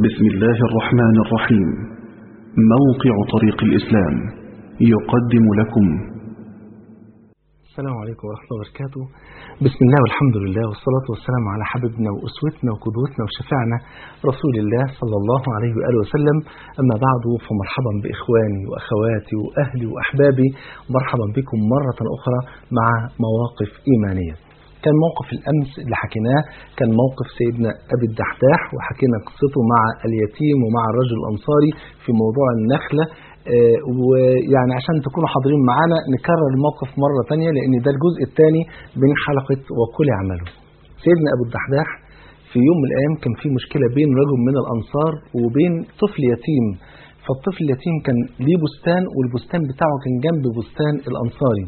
بسم الله الرحمن الرحيم. موقع طريق الإسلام يقدم لكم. السلام عليكم ورحمة الله وبركاته. بسم الله والحمد لله والصلاة والسلام على حبيبنا وأسوتنا وقدوتنا وشفاعنا رسول الله صلى الله عليه وآله وسلم. أما بعد، فمرحبا بإخواني وأخواتي وأهلي وأحبابي، مرحبا بكم مرة أخرى مع مواقف إيمانية. كان موقف الأمس اللي حكيناه كان موقف سيدنا أبي الدحداح، وحكينا قصته مع اليتيم ومع الرجل الأنصاري في موضوع النخلة. ويعني عشان تكونوا حاضرين معانا نكرر الموقف مرة تانية، لأن ده الجزء الثاني من حلقة وكل عمله. سيدنا أبو الدحداح في يوم من الأيام كان في مشكلة بين رجل من الأنصار وبين طفل يتيم. فالطفل اليتيم كان ليه بستان، والبستان بتاعه كان جنب بستان الأنصاري.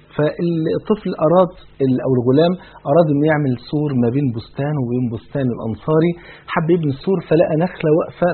فالطفل أو الغلام أراد أن يعمل سور ما بين بستان وبين بستان الأنصاري. حب يبني السور، فلقى نخلة واقفة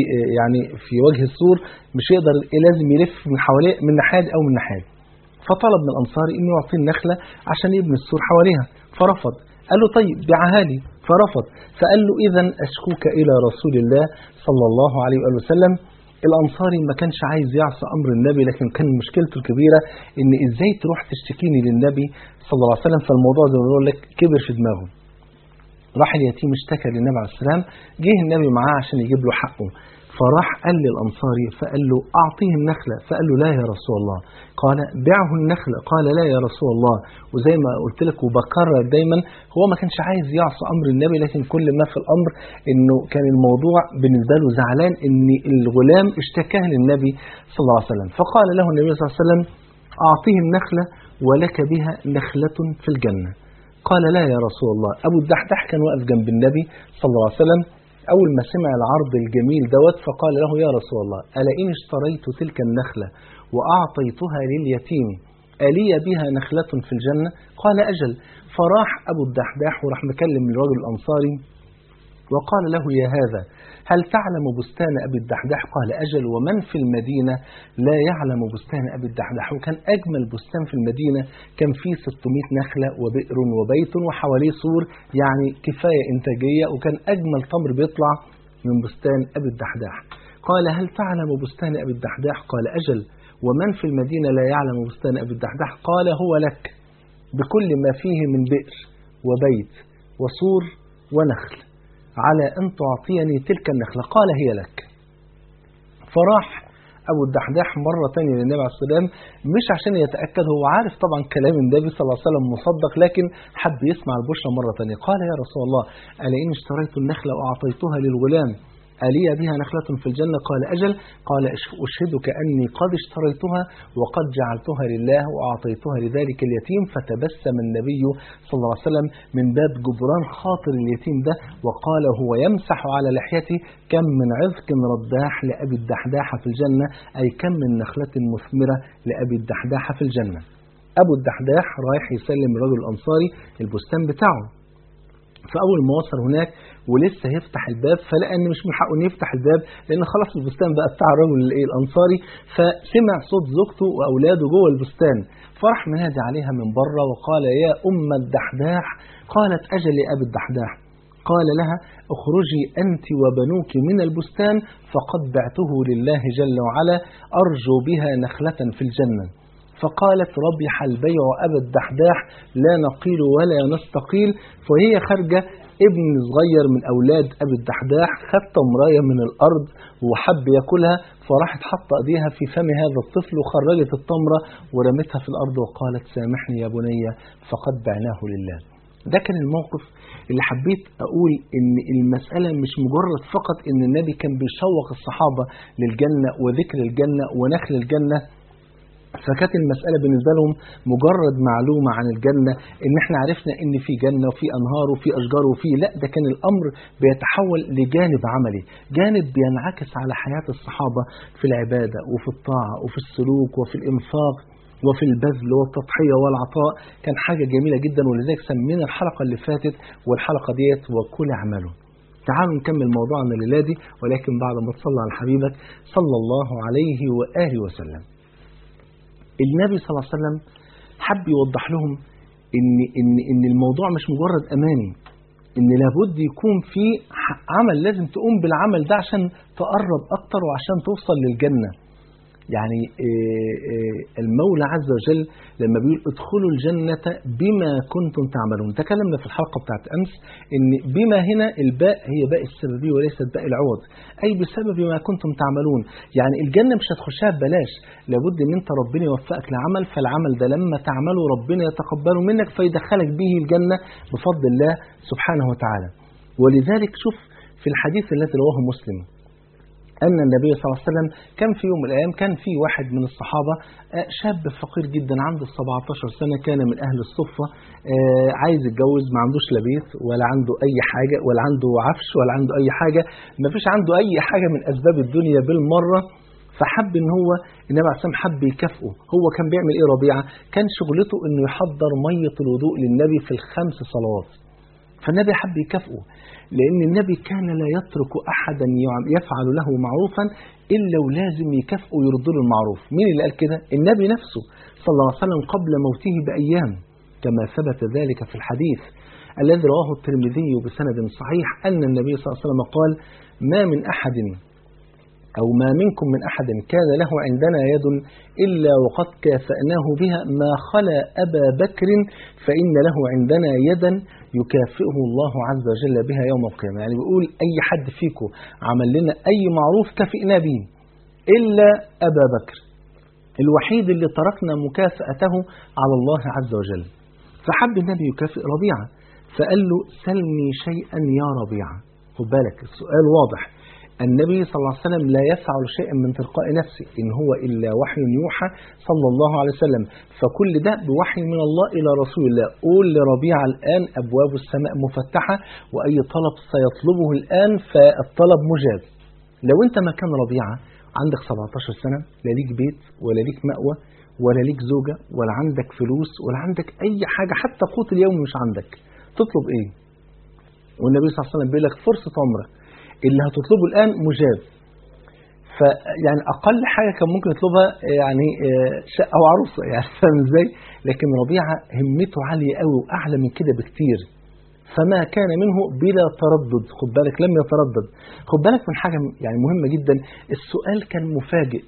في وجه السور، مش يقدر، لازم يلف من حواليه، من ناحية أو من ناحية. فطلب من الأنصاري إنه يعطيه النخلة عشان يبني السور حواليها، فرفض. قال له طيب بيعها لي، فرفض. فقال له إذن أشكوك إلى رسول الله صلى الله عليه وآله وسلم. الأنصاري ما كانش عايز يعصى أمر النبي، لكن كان مشكلته الكبيرة إن إزاي تروح تشتكيني للنبي صلى الله عليه وسلم. فالموضوع زي ما بقول لك كبر في دماغه. راح اليتيم اشتكى للنبي عليه السلام، جه النبي معاه عشان يجيب له حقه. فراح قال للأنصاري فقال له أعطيه النخلة. فقال له لا يا رسول الله. قال بعه النخلة. قال لا يا رسول الله. وزي ما قلت لك وبكرر دايما، هو ما كانش عايز يعصى أمر النبي، لكن كل ما في الأمر إنه كان الموضوع بالنسبة له زعلان إن الغلام اشتكاه للنبي صلى الله عليه وسلم. فقال له النبي صلى الله عليه وسلم أعطيه النخلة ولك بها نخلة في الجنة. قال لا يا رسول الله. أبو الدحداح كان واقف جنب النبي صلى الله عليه وسلم. أول ما سمع العرض الجميل دوت فقال له يا رسول الله، ألا إن اشتريت تلك النخلة وأعطيتها لليتيم ألي بها نخلة في الجنة؟ قال أجل. فراح أبو الدحداح وراح مكلم الرجل الأنصاري وقال له يا هذا، هل تعلم بستان أبي الدحداح؟ قال أجل، ومن في المدينة لا يعلم بستان أبي الدحداح. وكان أجمل بستان في المدينة، كان فيه 600 نخلة وبئر وبيت وحواليه سور، يعني كفاية إنتاجية، وكان أجمل تمر بيطلع من بستان أبي الدحداح. قال هل تعلم بستان أبي الدحداح؟ قال أجل، ومن في المدينة لا يعلم بستان أبي الدحداح؟ قال هو لك بكل ما فيه من بئر وبيت وسور ونخل، على أن تعطيني تلك النخلة. قال هي لك. فراح أبو الدحداح مرة تانية للنبي عليه السلام، مش عشان يتأكد، هو عارف طبعا كلام النبي صلى الله عليه وسلم مصدق، لكن حب يسمع البشرى مرة تانية. قال يا رسول الله، ألا إن اشتريت النخلة وأعطيتها للغلام ألي بها نخلة في الجنة؟ قال أجل. قال أشهدك أني قد اشتريتها وقد جعلتها لله وأعطيتها لذلك اليتيم. فتبسم النبي صلى الله عليه وسلم من باب جبران خاطر اليتيم ده، وقال هو يمسح على لحيته كم من عذق رداح لأبي الدحداح في الجنة، أي كم من نخلة مثمرة لأبي الدحداح في الجنة. أبو الدحداح رايح يسلم الرجل الأنصاري البستان بتاعه. فأول ما وصل هناك ولسه يفتح الباب، فلقى أن مش من حقه أن يفتح الباب، لأن خلاص البستان بقى بتاع الرجل الأنصاري. فسمع صوت زوجته وأولاده جوه البستان، فرح منادي عليها من بره وقال يا أم الدحداح. قالت أجل يا أبي الدحداح. قال لها اخرجي أنت وبنوك من البستان، فقد بعته لله جل وعلا أرجو بها نخلة في الجنة. فقالت ربح البيع أبا الدحداح، لا نقيل ولا نستقيل. فهي خارجة، ابن صغير من أولاد أبي الدحداح خد تمراية من الأرض وحب يأكلها، فراحت حط أيديها في فم هذا الطفل وخرجت التمرة ورمتها في الأرض وقالت سامحني يا بني فقد بعناه لله. ده كان الموقف اللي حبيت أقول إن المسألة مش مجرد فقط إن النبي كان بيشوق الصحابة للجنة وذكر الجنة ونخل الجنة، فكانت المسألة بالنسبة لهم مجرد معلومة عن الجنة، إن احنا عرفنا إن في جنة وفي أنهار وفي أشجار وفي، لا، ده كان الأمر بيتحول لجانب عملي، جانب بينعكس على حياة الصحابة في العبادة وفي الطاعة وفي السلوك وفي الإنفاق وفي البذل والتضحية والعطاء. كان حاجة جميلة جدا، ولذلك سمينا الحلقة اللي فاتت والحلقة ديت وكل عمله. تعالوا نكمل موضوعنا الليلة دي، ولكن بعد ما تصلى على حبيبك صلى الله عليه وآله وسلم. النبي صلى الله عليه وسلم حب يوضح لهم إن الموضوع مش مجرد أماني، إن لابد يكون في عمل، لازم تقوم بالعمل ده عشان تقرب أكتر وعشان توصل للجنة. يعني المولى عز وجل لما بيقول ادخلوا الجنة بما كنتم تعملون، تكلمنا في الحلقة بتاعت أمس إن بما هنا الباء هي باء السببية وليست باء العوض، أي بسبب ما كنتم تعملون. يعني الجنة مش هتخشها ببلاش، لابد إن أنت ربنا يوفقك لعمل، فالعمل ده لما تعمله ربنا يتقبله منك فيدخلك به الجنة بفضل الله سبحانه وتعالى. ولذلك شوف في الحديث الذي رواه مسلم أن النبي صلى الله عليه وسلم كان في يوم من الأيام كان في واحد من الصحابة شاب فقير جدا عنده 17 سنة، كان من أهل الصفة، عايز يتجوز، ما عندوش لا بيت ولا عنده أي حاجة ولا عنده عفش ولا عنده أي حاجة، ما فيش عنده أي حاجة من أسباب الدنيا بالمرة. فحب إن هو النبي عليه الصلاة والسلام حب يكافئه. هو كان بيعمل إيه ربيعة؟ كان شغلته إنه يحضر مية الوضوء للنبي في ال5 صلوات. فالنبي حب يكافئه لأن النبي كان لا يترك أحدا يفعل له معروفا إلا ولازم يكافئه ويرد له المعروف. مين اللي قال كده؟ النبي نفسه صلى الله عليه وسلم قبل موته بأيام، كما ثبت ذلك في الحديث الذي رواه الترمذي بسند صحيح أن النبي صلى الله عليه وسلم قال: ما من أحد أو ما منكم من أحد كان له عندنا يد إلا وقد كافأناه بها ما خلا أبا بكر فإن له عندنا يدا يكافئه الله عز وجل بها يوم القيامة. يعني بيقول أي حد فيكم عمل لنا أي معروف كافئنا به إلا أبا بكر، الوحيد اللي تركنا مكافأته على الله عز وجل. فحب النبي يكافئ ربيعة فقال له: سلني شيئا يا ربيعة. خد بالك السؤال واضح، النبي صلى الله عليه وسلم لا يفعل شيئا من تلقاء نفسه، إن هو إلا وحي يوحى صلى الله عليه وسلم، فكل ده بوحي من الله إلى رسول الله. قول لربيعة الآن أبواب السماء مفتحة وأي طلب سيطلبه الآن فالطلب مجاب. لو أنت مكان ربيعة عندك 17 سنة، لا ليك بيت ولا ليك مأوى ولا ليك زوجة ولا عندك فلوس ولا عندك أي حاجة، حتى قوت اليوم مش عندك، تطلب إيه؟ والنبي صلى الله عليه وسلم بيقول لك فرصة عمرك اللي هتطلبه الآن مجاب. فيعني أقل حاجة كان ممكن يطلبها يعني شقة وعروسة، يعني فاهم إزاي؟ لكن ربيعة همته عالية قوي وأعلى من كده بكتير، فما كان منه بلا تردد. خد بالك لم يتردد. خد بالك من حاجة يعني مهمة جدا، السؤال كان مفاجئ.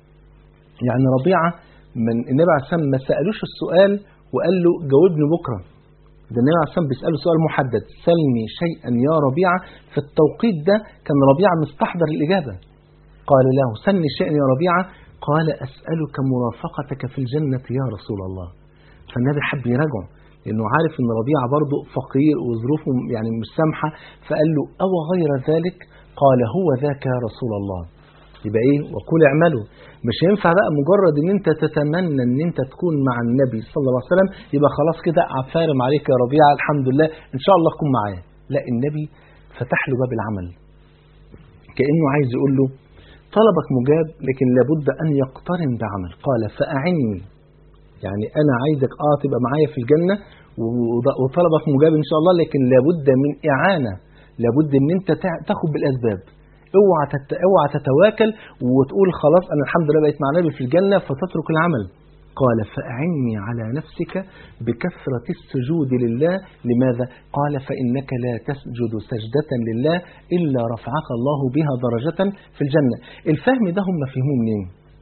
يعني ربيعة من النبي عليه الصلاة والسلام ما سألوش السؤال وقال له جاوبني بكرة، ده النبي عليه الصلاة والسلام بيسأله سؤال محدد: سلني شيئا يا ربيعة. في التوقيت ده كان ربيعة مستحضر الإجابة. قال له: سلني شيئا يا ربيعة. قال: أسألك مرافقتك في الجنة يا رسول الله. فالنبي حب يراجعه لأنه عارف أن ربيعة برضه فقير وظروفه يعني مش سامحة، فقال له: أو غير ذلك؟ قال: هو ذاك يا رسول الله. يبقى ايه؟ وقول اعملوا. مش هينفع بقى مجرد ان انت تتمنى ان انت تكون مع النبي صلى الله عليه وسلم يبقى خلاص كده عفارم عليك يا ربيعة الحمد لله ان شاء الله تكون معايا. لا، النبي فتح له باب العمل، كأنه عايز يقول له طلبك مجاب لكن لابد ان يقترن بعمل. قال: فأعني، يعني انا عايزك تبقى معايا في الجنة وطلبك مجاب ان شاء الله، لكن لابد من اعانة، لابد ان انت تاخد بالاسباب. اوعى تتواكل وتقول خلاص انا الحمد لله بقيت مع النبي في الجنة فتترك العمل. قال: فأعني على نفسك بكثرة السجود لله. لماذا؟ قال: فإنك لا تسجد سجدة لله إلا رفعك الله بها درجة في الجنة. الفهم ده هم فهموه منين؟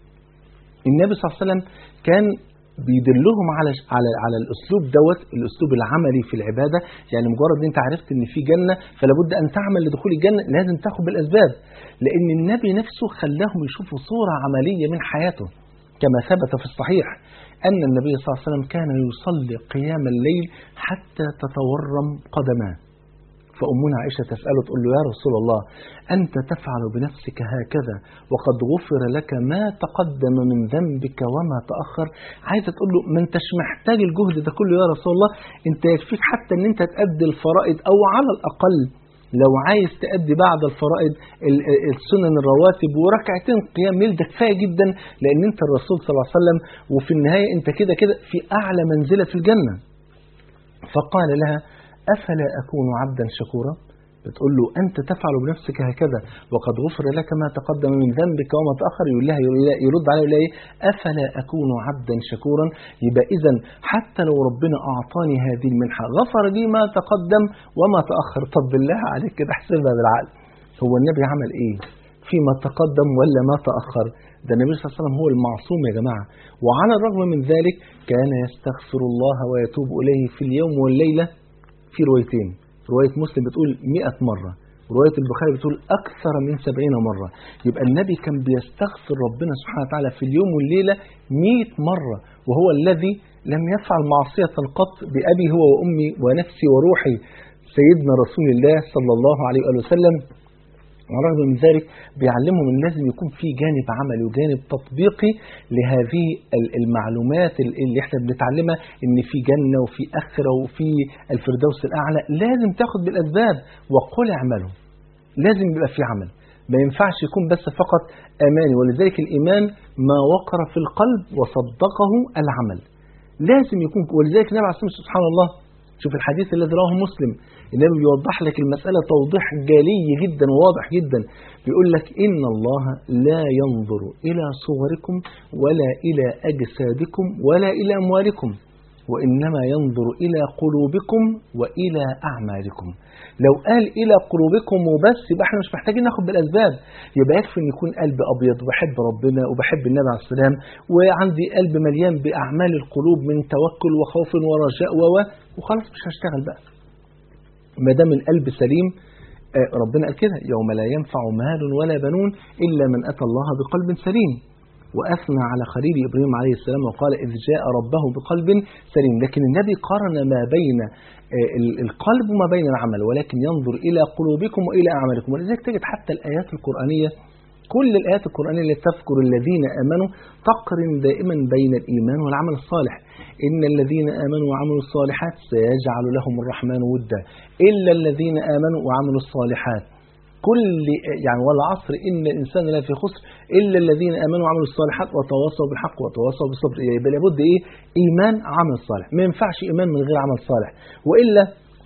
النبي صلى الله عليه وسلم كان بيدلهم على الأسلوب دوت، الأسلوب العملي في العبادة. يعني مجرد ان انت عرفت ان في جنة فلابد ان تعمل لدخول الجنة، لازم تاخد بالأسباب، لأن النبي نفسه خلاهم يشوفوا صورة عملية من حياته. كما ثبت في الصحيح أن النبي صلى الله عليه وسلم كان يصلي قيام الليل حتى تتورم قدماه. فأمنا عائشة تسأله تقول له: يا رسول الله أنت تفعل بنفسك هكذا وقد غفر لك ما تقدم من ذنبك وما تأخر؟ عايزة تقول له ما انتش محتاج الجهد ده كله يا رسول الله، انت يكفيك حتى ان انت تأدي الفرائض، أو على الأقل لو عايز تأدي بعد الفرائض السنن الرواتب وركعتين قيام ليل، ده كفاية جدا، لأن انت الرسول صلى الله عليه وسلم، وفي النهاية انت كده في أعلى منزلة في الجنة. فقال لها: أفلا أكون عبدا شكورا؟ بتقول له أنت تفعل بنفسك هكذا وقد غفر لك ما تقدم من ذنبك وما تأخر. يرد عليه يقول لها أفلا أكون عبدا شكورا؟ يبقى إذا حتى لو ربنا أعطاني هذه المنحة غفر لي ما تقدم وما تأخر. طب بالله عليك كده احسبها بالعقل، هو النبي عمل إيه فيما تقدم ولا ما تأخر؟ ده النبي صلى الله عليه وسلم هو المعصوم يا جماعة. وعلى الرغم من ذلك كان يستغفر الله ويتوب إليه في اليوم والليلة في روايتين، رواية مسلم بتقول 100 مرة، ورواية البخاري بتقول أكثر من 70 مرة. يبقى النبي كان بيستغفر ربنا سبحانه وتعالى في اليوم والليلة 100 مرة، وهو الذي لم يفعل معصية قط بأبي هو وأمي ونفسي وروحي سيدنا رسول الله صلى الله عليه وسلم. وعلى الرغم من ذلك بيعلمهم ان لازم يكون في جانب عملي وجانب تطبيقي لهذه المعلومات اللي احنا بنتعلمها، ان في جنة وفي آخرة وفي الفردوس الأعلى. لازم تاخد بالأسباب، وقل اعملوا، لازم يبقى في عمل، ما ينفعش يكون بس فقط أماني. ولذلك الإيمان ما وقر في القلب وصدقه العمل، لازم يكون. ولذلك النبي عليه الصلاة والسلام سبحان الله، شوف الحديث الذي رواه مسلم، النبي بيوضح لك المسألة توضيح جلي جدا وواضح جدا. بيقول لك إن الله لا ينظر إلى صوركم ولا إلى أجسادكم ولا إلى أموالكم، وإنما ينظر إلى قلوبكم وإلى أعمالكم. لو قال إلى قلوبكم وبس يبقى احنا مش محتاجين ناخد بالأسباب، يبقى يكفي إن يكون قلب أبيض وبحب ربنا وبحب النبي عليه السلام، وعندي قلب مليان بأعمال القلوب من توكل وخوف ورجاء وخلاص مش هشتغل بقى. ما دام القلب سليم، ربنا قال كده يوم لا ينفع مال ولا بنون إلا من أتى الله بقلب سليم. وأثنى على خليل إبراهيم عليه السلام وقال إذ جاء ربه بقلب سليم. لكن النبي قارن ما بين القلب وما بين العمل، ولكن ينظر إلى قلوبكم وإلى أعمالكم. ولذلك تجد حتى الآيات القرآنية، كل الآيات القرآنية اللي تذكر الذين آمنوا تقرن دائما بين الإيمان والعمل الصالح. إن الذين آمنوا وعملوا الصالحات سيجعل لهم الرحمن ودا إلا الذين آمنوا وعملوا الصالحات يعني والعصر إن الإنسان لا في خسر إلا الذين آمنوا وعملوا الصالحات وتواصوا بالحق وتواصوا بالصبر. يبقى لابد إيه؟ إيمان عمل صالح، ما ينفعش إيمان من غير عمل صالح. وإلا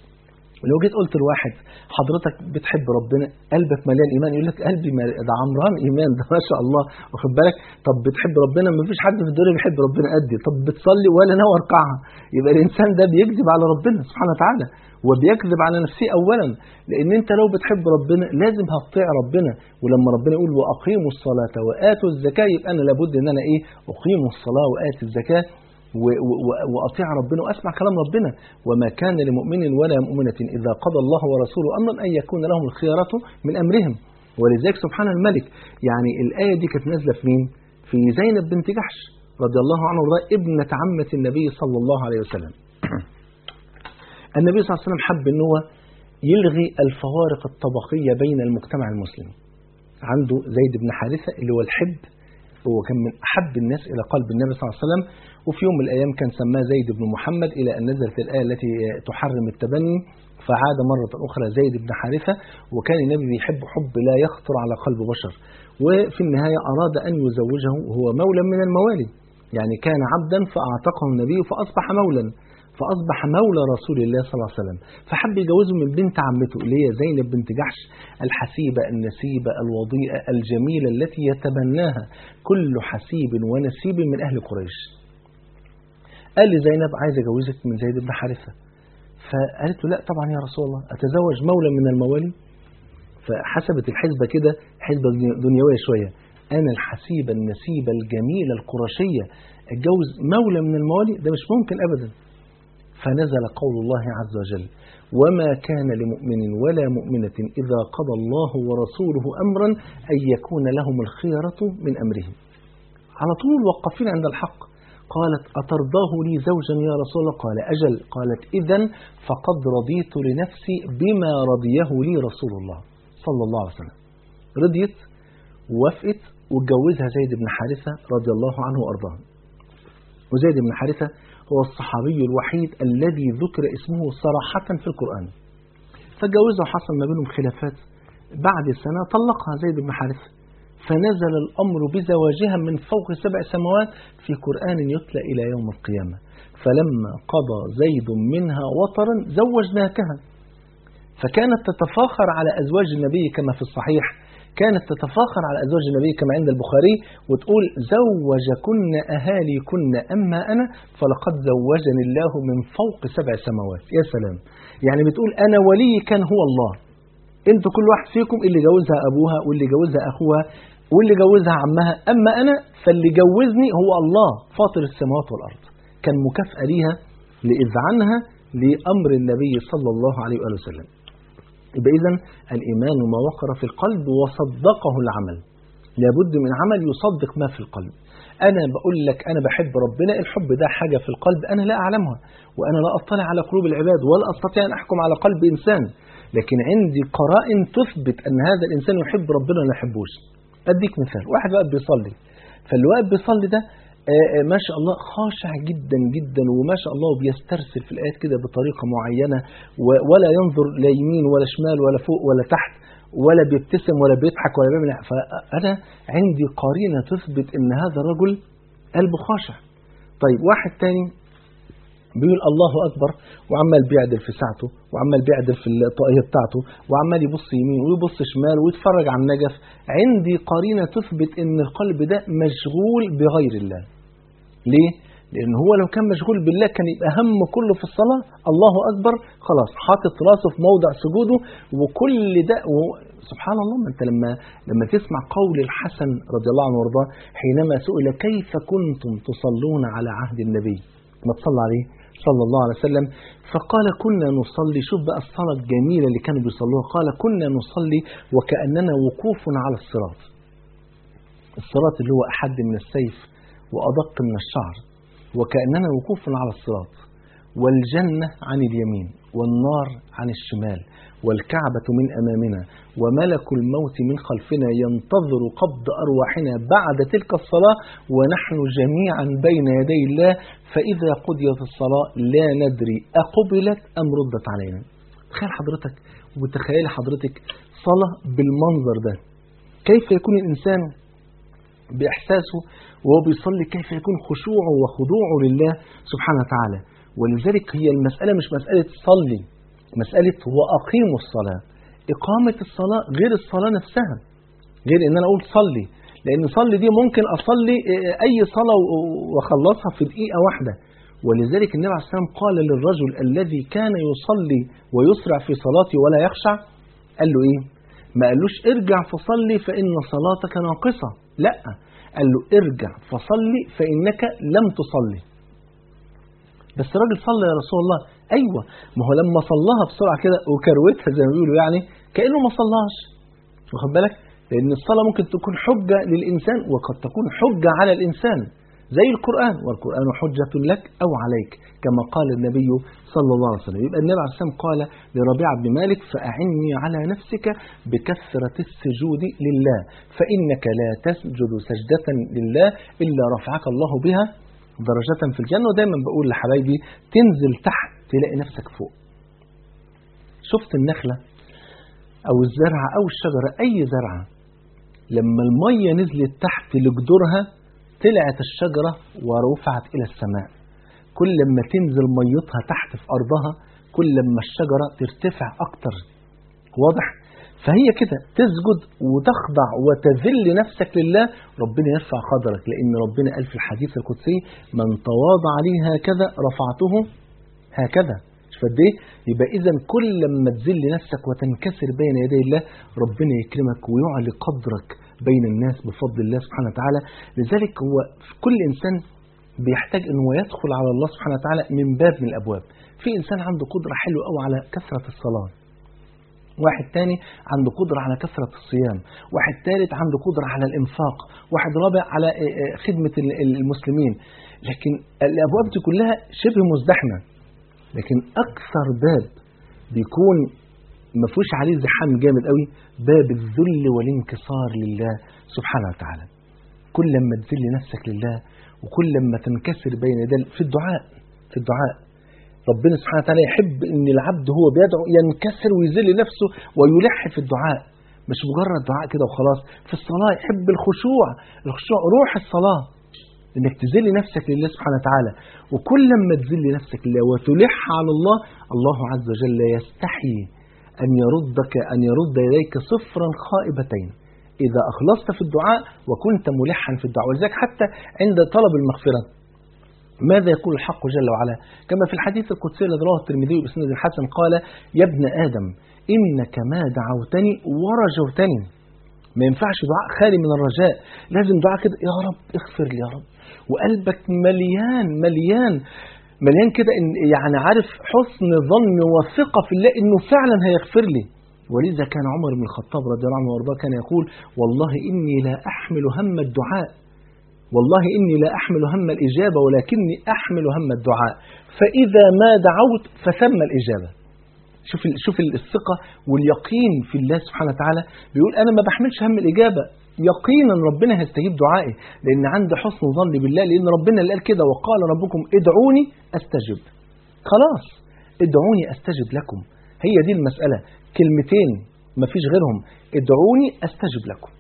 لو جيت قلت لواحد حضرتك بتحب ربنا قلبك مليان إيمان، يقول لك قلبي ده عمران إيمان، ده ما شاء الله، واخد بالك؟ طب بتحب ربنا؟ ما فيش حد في الدنيا بيحب ربنا قدي. طب بتصلي ولا ناوي أركعها؟ يبقى الإنسان ده بيكذب على ربنا سبحانه وتعالى، وبيكذب على نفسه أولا، لأن أنت لو بتحب ربنا لازم هتطيع ربنا. ولما ربنا يقول وأقيموا الصلاة وآتوا الزكاة، يبقى أنا لابد أن أنا إيه؟ أقيم الصلاة وآتي الزكاة وأطيع ربنا وأسمع كلام ربنا. وما كان لمؤمن ولا مؤمنة إذا قضى الله ورسوله أمرا أن يكون لهم الخيارة من أمرهم. ولذلك سبحان الملك، يعني الآية دي كانت نازلة في مين؟ في زينب بنت جحش رضي الله عنها وارضاها، ابنة عمة النبي صلى الله عليه وسلم. النبي صلى الله عليه وسلم حب أنه يلغي الفوارق الطبقية بين المجتمع المسلم. عنده زيد بن حارثة اللي هو الحب، هو كان من أحب الناس إلى قلب النبي صلى الله عليه وسلم، وفي يوم من الأيام كان سماه زيد بن محمد إلى أن نزلت الآية التي تحرم التبني، فعاد مرة أخرى زيد بن حارثة. وكان النبي يحب حب لا يخطر على قلب بشر، وفي النهاية أراد أن يزوجه وهو مولى من الموالي، يعني كان عبدا فأعتقه النبي فأصبح مولا، فأصبح مولى رسول الله صلى الله عليه وسلم، فحب يجوزه من بنت عمته اللي هي زينب بنت جحش الحسيبة النسيبة الوضيئة الجميلة التي يتبناها كل حسيب ونسيب من أهل قريش. قال لي زينب عايز أجوزك من زيد بن حارثة، فقالت له لا طبعا يا رسول الله، أتزوج مولى من الموالي؟ فحسبت الحسبة كده حسبة دنيوية شوية، أنا الحسيبة النسيبة الجميلة القرشية أتجوز مولى من الموالي؟ ده مش ممكن أبدا. فنزل قول الله عز وجل وما كان لمؤمن ولا مؤمنة إذا قضى الله ورسوله أمرا أن يكون لهم الخيرة من أمرهم. على طول وقفين عند الحق. قالت أترضاه لي زوجا يا رسول الله؟ قال أجل. قالت إذن فقد رضيت لنفسي بما رضيه لي رسول الله صلى الله عليه وسلم. رضيت ووافقت واتجوزها زيد بن حارثة رضي الله عنه وأرضاه. وزيد بن حارثة هو الصحابي الوحيد الذي ذكر اسمه صراحة في القرآن. فاتجوزها وحصل ما بينهم خلافات، بعد سنة طلقها زيد بن حارثة، فنزل الأمر بزواجها من فوق 7 سماوات في قرآن يتلى إلى يوم القيامة. فلما قضى زيد منها وطرا زوجناكها. فكانت تتفاخر على أزواج النبي كما في الصحيح، كانت تتفاخر على أزواج النبي كما عند البخاري وتقول زوجكن أهاليكن أما أنا فلقد زوجني الله من فوق 7 سماوات. يا سلام، يعني بتقول أنا ولي كان هو الله، انتوا كل واحد فيكم اللي جوزها أبوها واللي جوزها أخوها واللي جوزها عمها، أما أنا فاللي جوزني هو الله فاطر السماوات والأرض. كان مكافأة ليها لإذعنها لأمر النبي صلى الله عليه وآله وسلم. يبقى إذن الإيمان ما وقر في القلب وصدقه العمل، لابد من عمل يصدق ما في القلب. أنا بقول لك أنا بحب ربنا، الحب ده حاجة في القلب أنا لا أعلمها، وأنا لا أطلع على قلوب العباد ولا أستطيع أن أحكم على قلب إنسان، لكن عندي قرائن تثبت أن هذا الإنسان يحب ربنا ولا يحبوش. أديك مثال، واحد واقف بيصلي، فاللي واقف بيصلي ده ما شاء الله خاشع جدا جدا وما شاء الله بيسترسل في الآيات كده بطريقة معينة، ولا ينظر لا يمين ولا شمال ولا فوق ولا تحت ولا بيبتسم ولا بيضحك ولا بيعمل. فأنا عندي قرينة تثبت أن هذا الرجل قلبه خاشع. طيب واحد تاني بيقول الله أكبر وعمال بيعدل في ساعته وعمال بيعدل في الطاقية بتاعته وعمال يبص يمين ويبص شمال ويتفرج على النجف، عندي قرينة تثبت أن القلب ده مشغول بغير الله. ليه؟ لأن هو لو كان مشغول بالله كان يبقى هم كله في الصلاة الله أكبر، خلاص حاطط راسه في موضع سجوده وكل ده. سبحان الله، ما أنت لما تسمع قول الحسن رضي الله عنه وارضاه حينما سئل كيف كنتم تصلون على عهد النبي، ما تصلى عليه صلى الله عليه وسلم، فقال كنا نصلي. شوف بقى الصلاة الجميلة اللي كانوا بيصلوها، قال كنا نصلي وكأننا وقوف على الصراط. الصراط اللي هو أحد من السيف وأدق من الشعر، وكأننا وقوف على الصراط، والجنة عن اليمين والنار عن الشمال والكعبة من أمامنا وملك الموت من خلفنا ينتظر قبض أرواحنا بعد تلك الصلاة ونحن جميعا بين يدي الله، فإذا قضيت الصلاة لا ندري أقبلت أم ردت علينا. تخيل حضرتك وتخيل حضرتك صلاة بالمنظر ده، كيف يكون الإنسان بإحساسه وهو بيصلي، كيف يكون خشوعه وخضوعه لله سبحانه وتعالى. ولذلك هي المسألة مش مسألة صلي، مسألة وأقيموا الصلاة. إقامة الصلاة غير الصلاة نفسها، غير إن أنا أقول صلي، لأن صلي دي ممكن أصلي أي صلاة وخلصها في دقيقة واحدة. ولذلك النبي عليه الصلاة والسلام قال للرجل الذي كان يصلي ويسرع في صلاته ولا يخشع، قال له إيه؟ ما قالوش ارجع فصلي فإن صلاتك ناقصة، لا، قال له ارجع فصلي فإنك لم تصلي. بس الراجل صلى يا رسول الله، أيوة، ما هو لما صلاها بسرعة كده وكروتها زي ما بيقولوا يعني كأنه ما صلاش، واخد بالك؟ لأن الصلاة ممكن تكون حجة للإنسان وقد تكون حجة على الإنسان زي القرآن، والقرآن حجة لك أو عليك كما قال النبي صلى الله عليه وسلم. يبقى النبي عليه الصلاة والسلام قال لربيعة بن مالك فأعني على نفسك بكثرة السجود لله فإنك لا تسجد سجدة لله إلا رفعك الله بها درجة في الجنة. ودايما بقول لحبايبي تنزل تحت تلاقي نفسك فوق. شفت النخلة أو الزرعة أو الشجرة، أي زرعة لما المية نزلت تحت لجذورها طلعت الشجرة ورفعت إلى السماء. كل لما تنزل ميتها تحت في أرضها كل لما الشجرة ترتفع أكتر، واضح؟ فهي كده تسجد وتخضع وتذل نفسك لله، ربنا يرفع قدرك، لأن ربنا قال في الحديث القدسي من تواضع لي هكذا رفعته هكذا. شوف قد ايه؟ يبقى إذا كل لما تذل نفسك وتنكسر بين يدي الله ربنا يكرمك ويعلي قدرك بين الناس بفضل الله سبحانه وتعالى. لذلك هو كل إنسان بيحتاج أنه يدخل على الله سبحانه وتعالى من باب من الأبواب. في إنسان عنده قدرة حلوة أو على كثرة الصلاة، واحد تاني عنده قدرة على كثرة الصيام، واحد ثالث عنده قدرة على الإنفاق، واحد رابع على خدمة المسلمين. لكن الأبواب دي كلها شبه مزدحمة، لكن أكثر باب بيكون مفوش عليه زحام جامد قوي باب الذل والانكسار لله سبحانه وتعالى. كل لما تذل نفسك لله وكل لما تنكسر بين يديه في الدعاء ربنا سبحانه وتعالى يحب ان العبد هو بيدعو ينكسر ويذل نفسه ويلح في الدعاء، مش مجرد دعاء كده وخلاص. في الصلاة يحب الخشوع روح الصلاة، انك تذل نفسك لله سبحانه وتعالى. وكل لما تذل نفسك لله وتلح على الله، الله عز وجل يستحي أن يرد إليك صفرا خائبتين إذا أخلصت في الدعاء وكنت ملحا في الدعاء. ولذلك حتى عند طلب المغفرة ماذا يقول الحق جل وعلا؟ كما في الحديث القدسي الذي رواه الترمذي بإسناد حسن قال: يا ابن آدم إنك ما دعوتني ورجوتني. ما ينفعش دعاء خالي من الرجاء، لازم دعاء كده يا رب اغفر لي يا رب، وقلبك مليان مليان مليان كده، يعني عارف حسن ظن وثقة في الله إنه فعلا هيغفر لي. ولذا كان عمر بن الخطاب رضي الله عنه وارضاه كان يقول: والله إني لا أحمل هم الدعاء، والله إني لا أحمل هم الإجابة ولكني أحمل هم الدعاء، فإذا ما دعوت فثم الإجابة. شوف الثقة واليقين في الله سبحانه وتعالى، بيقول أنا ما بحملش هم الإجابة، يقينا ربنا هيستجيب دعائي لأن عندي حسن ظن بالله، لأن ربنا اللي قال كده: وقال ربكم ادعوني أستجب. خلاص ادعوني أستجب لكم، هي دي المسألة، كلمتين ما فيش غيرهم، ادعوني أستجب لكم.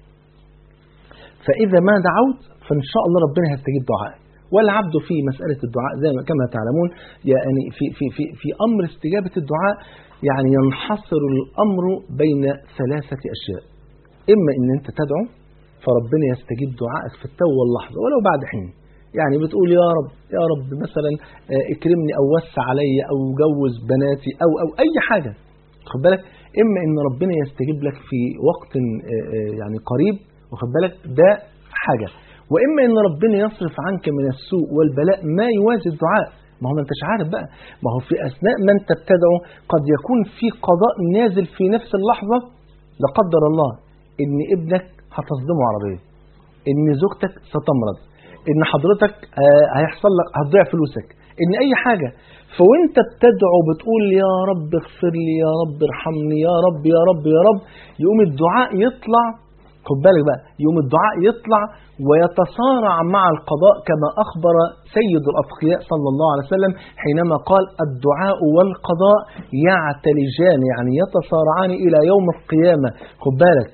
فإذا ما دعوت فإن شاء الله ربنا هيستجيب دعائي. والعبد في مسألة الدعاء زي ما كما تعلمون يعني في أمر استجابة الدعاء يعني ينحصر الأمر بين ثلاثة أشياء: إما إن أنت تدعو فربنا يستجيب دعائك في التو واللحظة ولو بعد حين، يعني بتقول يا رب يا رب مثلا اكرمني أو وسع علي أو جوز بناتي أو أي حاجة، خد بالك. إما إن ربنا يستجيب لك في وقت يعني قريب، وخد بالك ده حاجة، وإما إن ربنا يصرف عنك من السوء والبلاء ما يوازي الدعاء. ما هو أنتش عارف بقى، ما هو في أثناء ما أنت بتدعو قد يكون في قضاء نازل في نفس اللحظة، لا قدر الله إن ابنك هتصدمه عربية، إن زوجتك ستمرض، إن حضرتك هيحصل لك هتضيع فلوسك، إن أي حاجة. فوانت بتدعو بتقول يا رب اغفر لي، يا رب ارحمني، يا رب يا رب يا رب، يقوم الدعاء يطلع، خد بالك بقى، يوم الدعاء يطلع ويتصارع مع القضاء كما أخبر سيد الأتقياء صلى الله عليه وسلم حينما قال: الدعاء والقضاء يعتلجان، يعني يتصارعان إلى يوم القيامة. خد بالك،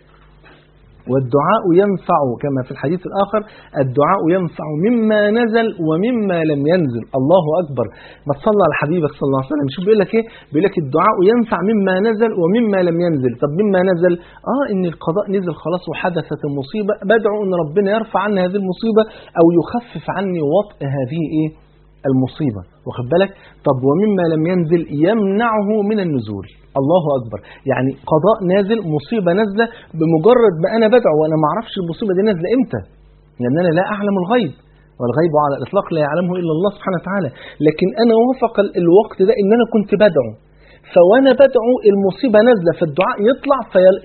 والدعاء ينفع كما في الحديث الآخر: الدعاء ينفع مما نزل ومما لم ينزل. الله أكبر، ما تصلى على حبيبك صلى الله عليه وسلم. شوف بيقول لك إيه؟ بيقول لك الدعاء ينفع مما نزل ومما لم ينزل. طب مما نزل إن القضاء نزل خلاص وحدثت المصيبة، بدعو إن ربنا يرفع عني هذه المصيبة أو يخفف عني وطء هذه المصيبة، واخد بالك. طب ومما لم ينزل يمنعه من النزول. الله أكبر، يعني قضاء نازل، مصيبة نازلة، بمجرد ما أنا بدعو وأنا ما أعرفش المصيبة دي نازلة إمتى، لأن أنا لا أعلم الغيب، والغيب على الإطلاق لا يعلمه إلا الله سبحانه وتعالى. لكن أنا وافق الوقت ده إن أنا كنت بدعو، فوانا بدعو المصيبة نازلة، فالدعاء يطلع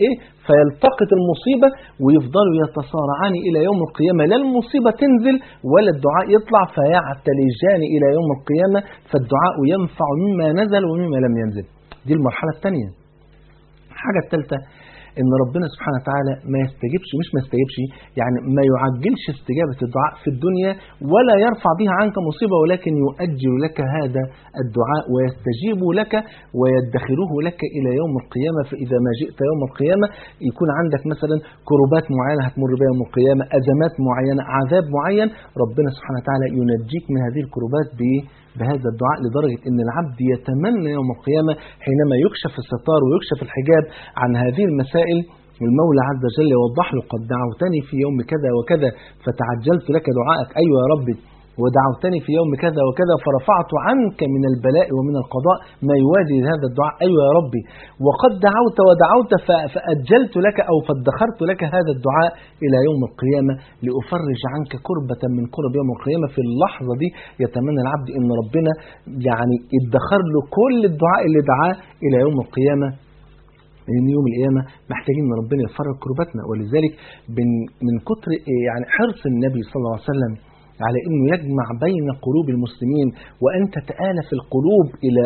فيلتقط المصيبة ويفضلوا يتصارعان إلى يوم القيامة، لا المصيبة تنزل ولا الدعاء يطلع، فيعتلجان إلى يوم القيامة، فالدعاء ينفع مما نزل ومما لم ينزل. دي المرحلة الثانية. الحاجة الثالثة إن ربنا سبحانه وتعالى ما يستجيبش، مش ما يستجيبش يعني ما يعجلش استجابة الدعاء في الدنيا ولا يرفع بها عنك مصيبة، ولكن يؤجل لك هذا الدعاء ويستجيب لك ويدخره لك إلى يوم القيامة. فإذا ما جئت يوم القيامة يكون عندك مثلا كربات معينة هتمر بها يوم القيامة، أزمات معينة، عذاب معين، ربنا سبحانه وتعالى ينجيك من هذه الكربات بهذا الدعاء، لدرجة أن العبد يتمنى يوم القيامة حينما يكشف الستار ويكشف الحجاب عن هذه المسائل، المولى عز وجل يوضح له: قد دعوتني في يوم كذا وكذا فتعجلت لك دعائك، أيوة يا ربي، ودعوتني في يوم كذا وكذا فرفعت عنك من البلاء ومن القضاء ما يوازي هذا الدعاء، أيوة يا ربي، وقد دعوت ودعوت فأجلت لك أو فادخرت لك هذا الدعاء إلى يوم القيامة لأفرج عنك كربة من كرب يوم القيامة. في اللحظة دي يتمنى العبد إن ربنا يعني ادخر له كل الدعاء اللي دعاه إلى يوم القيامة، لأن يوم القيامة محتاجين ان ربنا يفرج كربتنا. ولذلك من كتر يعني حرص النبي صلى الله عليه وسلم على انه يجمع بين قلوب المسلمين وان تتآلف القلوب الى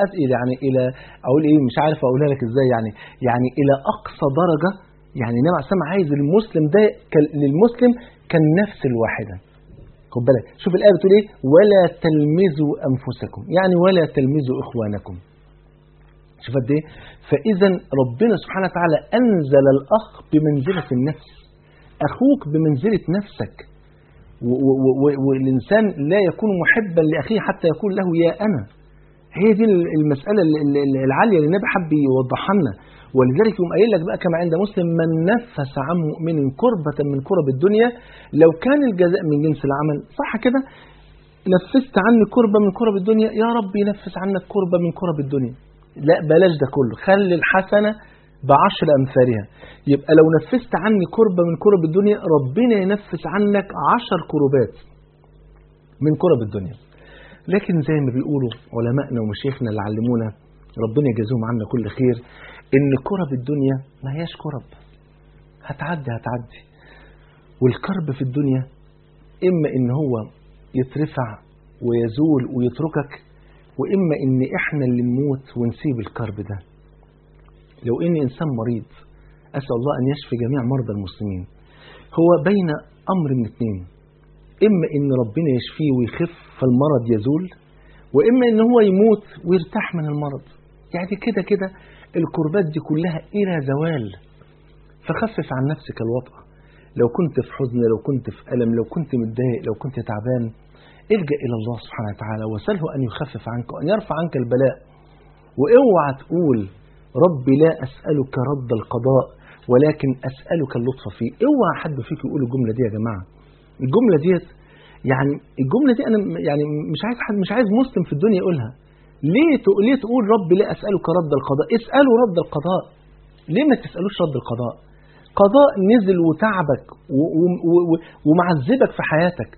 الى اقول ايه، مش عارف اقولها لك ازاي، يعني الى اقصى درجة. يعني النبي عليه الصلاة والسلام عايز المسلم ده للمسلم كالنفس الواحدة. خد بالك، شوف الآية بتقول ايه: ولا تلمزوا انفسكم، يعني ولا تلمزوا اخوانكم. شوف قد ايه. فاذا ربنا سبحانه وتعالى انزل الاخ بمنزلة النفس، اخوك بمنزلة نفسك، والإنسان لا يكون محبا لأخيه حتى يقول له يا أنا. هي دي المسألة العالية اللي النبي حب يوضحها لنا. ولذلك يقوم قايل لك بقى كما عند مسلم: من نفس عن مؤمن كربة من كرب الدنيا لو كان الجزاء من جنس العمل. صح كده؟ نفست عني كربة من كرب الدنيا، يا رب ينفس عنك كربة من كرب الدنيا. لا بلاش ده كله، خلي الحسنة ب10 أمثالها. يبقى لو نفست عني كربة من كرب الدنيا ربنا ينفس عنك 10 كربات من كرب الدنيا. لكن زي ما بيقولوا علماءنا ومشايخنا اللي علمونا ربنا يجازيهم عنا كل خير، إن كرب الدنيا ما هياش كرب، هتعدي. والكرب في الدنيا إما إن هو يترفع ويزول ويتركك، وإما إن إحنا اللي نموت ونسيب الكرب ده. لو إن إنسان مريض، أسأل الله أن يشفي جميع مرضى المسلمين، هو بين أمر من اتنين: إما إن ربنا يشفيه ويخف فالمرض يزول، وإما إن هو يموت ويرتاح من المرض. يعني كده الكربات دي كلها إلى زوال. فخفف عن نفسك الوطأ. لو كنت في حزن، لو كنت في ألم، لو كنت متضايق، لو كنت تعبان، الجأ إلى الله سبحانه وتعالى وسأله أن يخفف عنك وأن يرفع عنك البلاء. واوعى تقول: ربي لا أسألك رد القضاء ولكن أسألك اللطف فيه. اوعى حد فيك يقول الجملة دي يا جماعة. الجملة ديت يعني الجملة دي أنا يعني مش عايز مسلم في الدنيا يقولها. ليه تقول ربي لا أسألك رد القضاء؟ اسألوا رد القضاء. ليه ما تسألوش رد القضاء؟ قضاء نزل وتعبك ومعذبك في حياتك.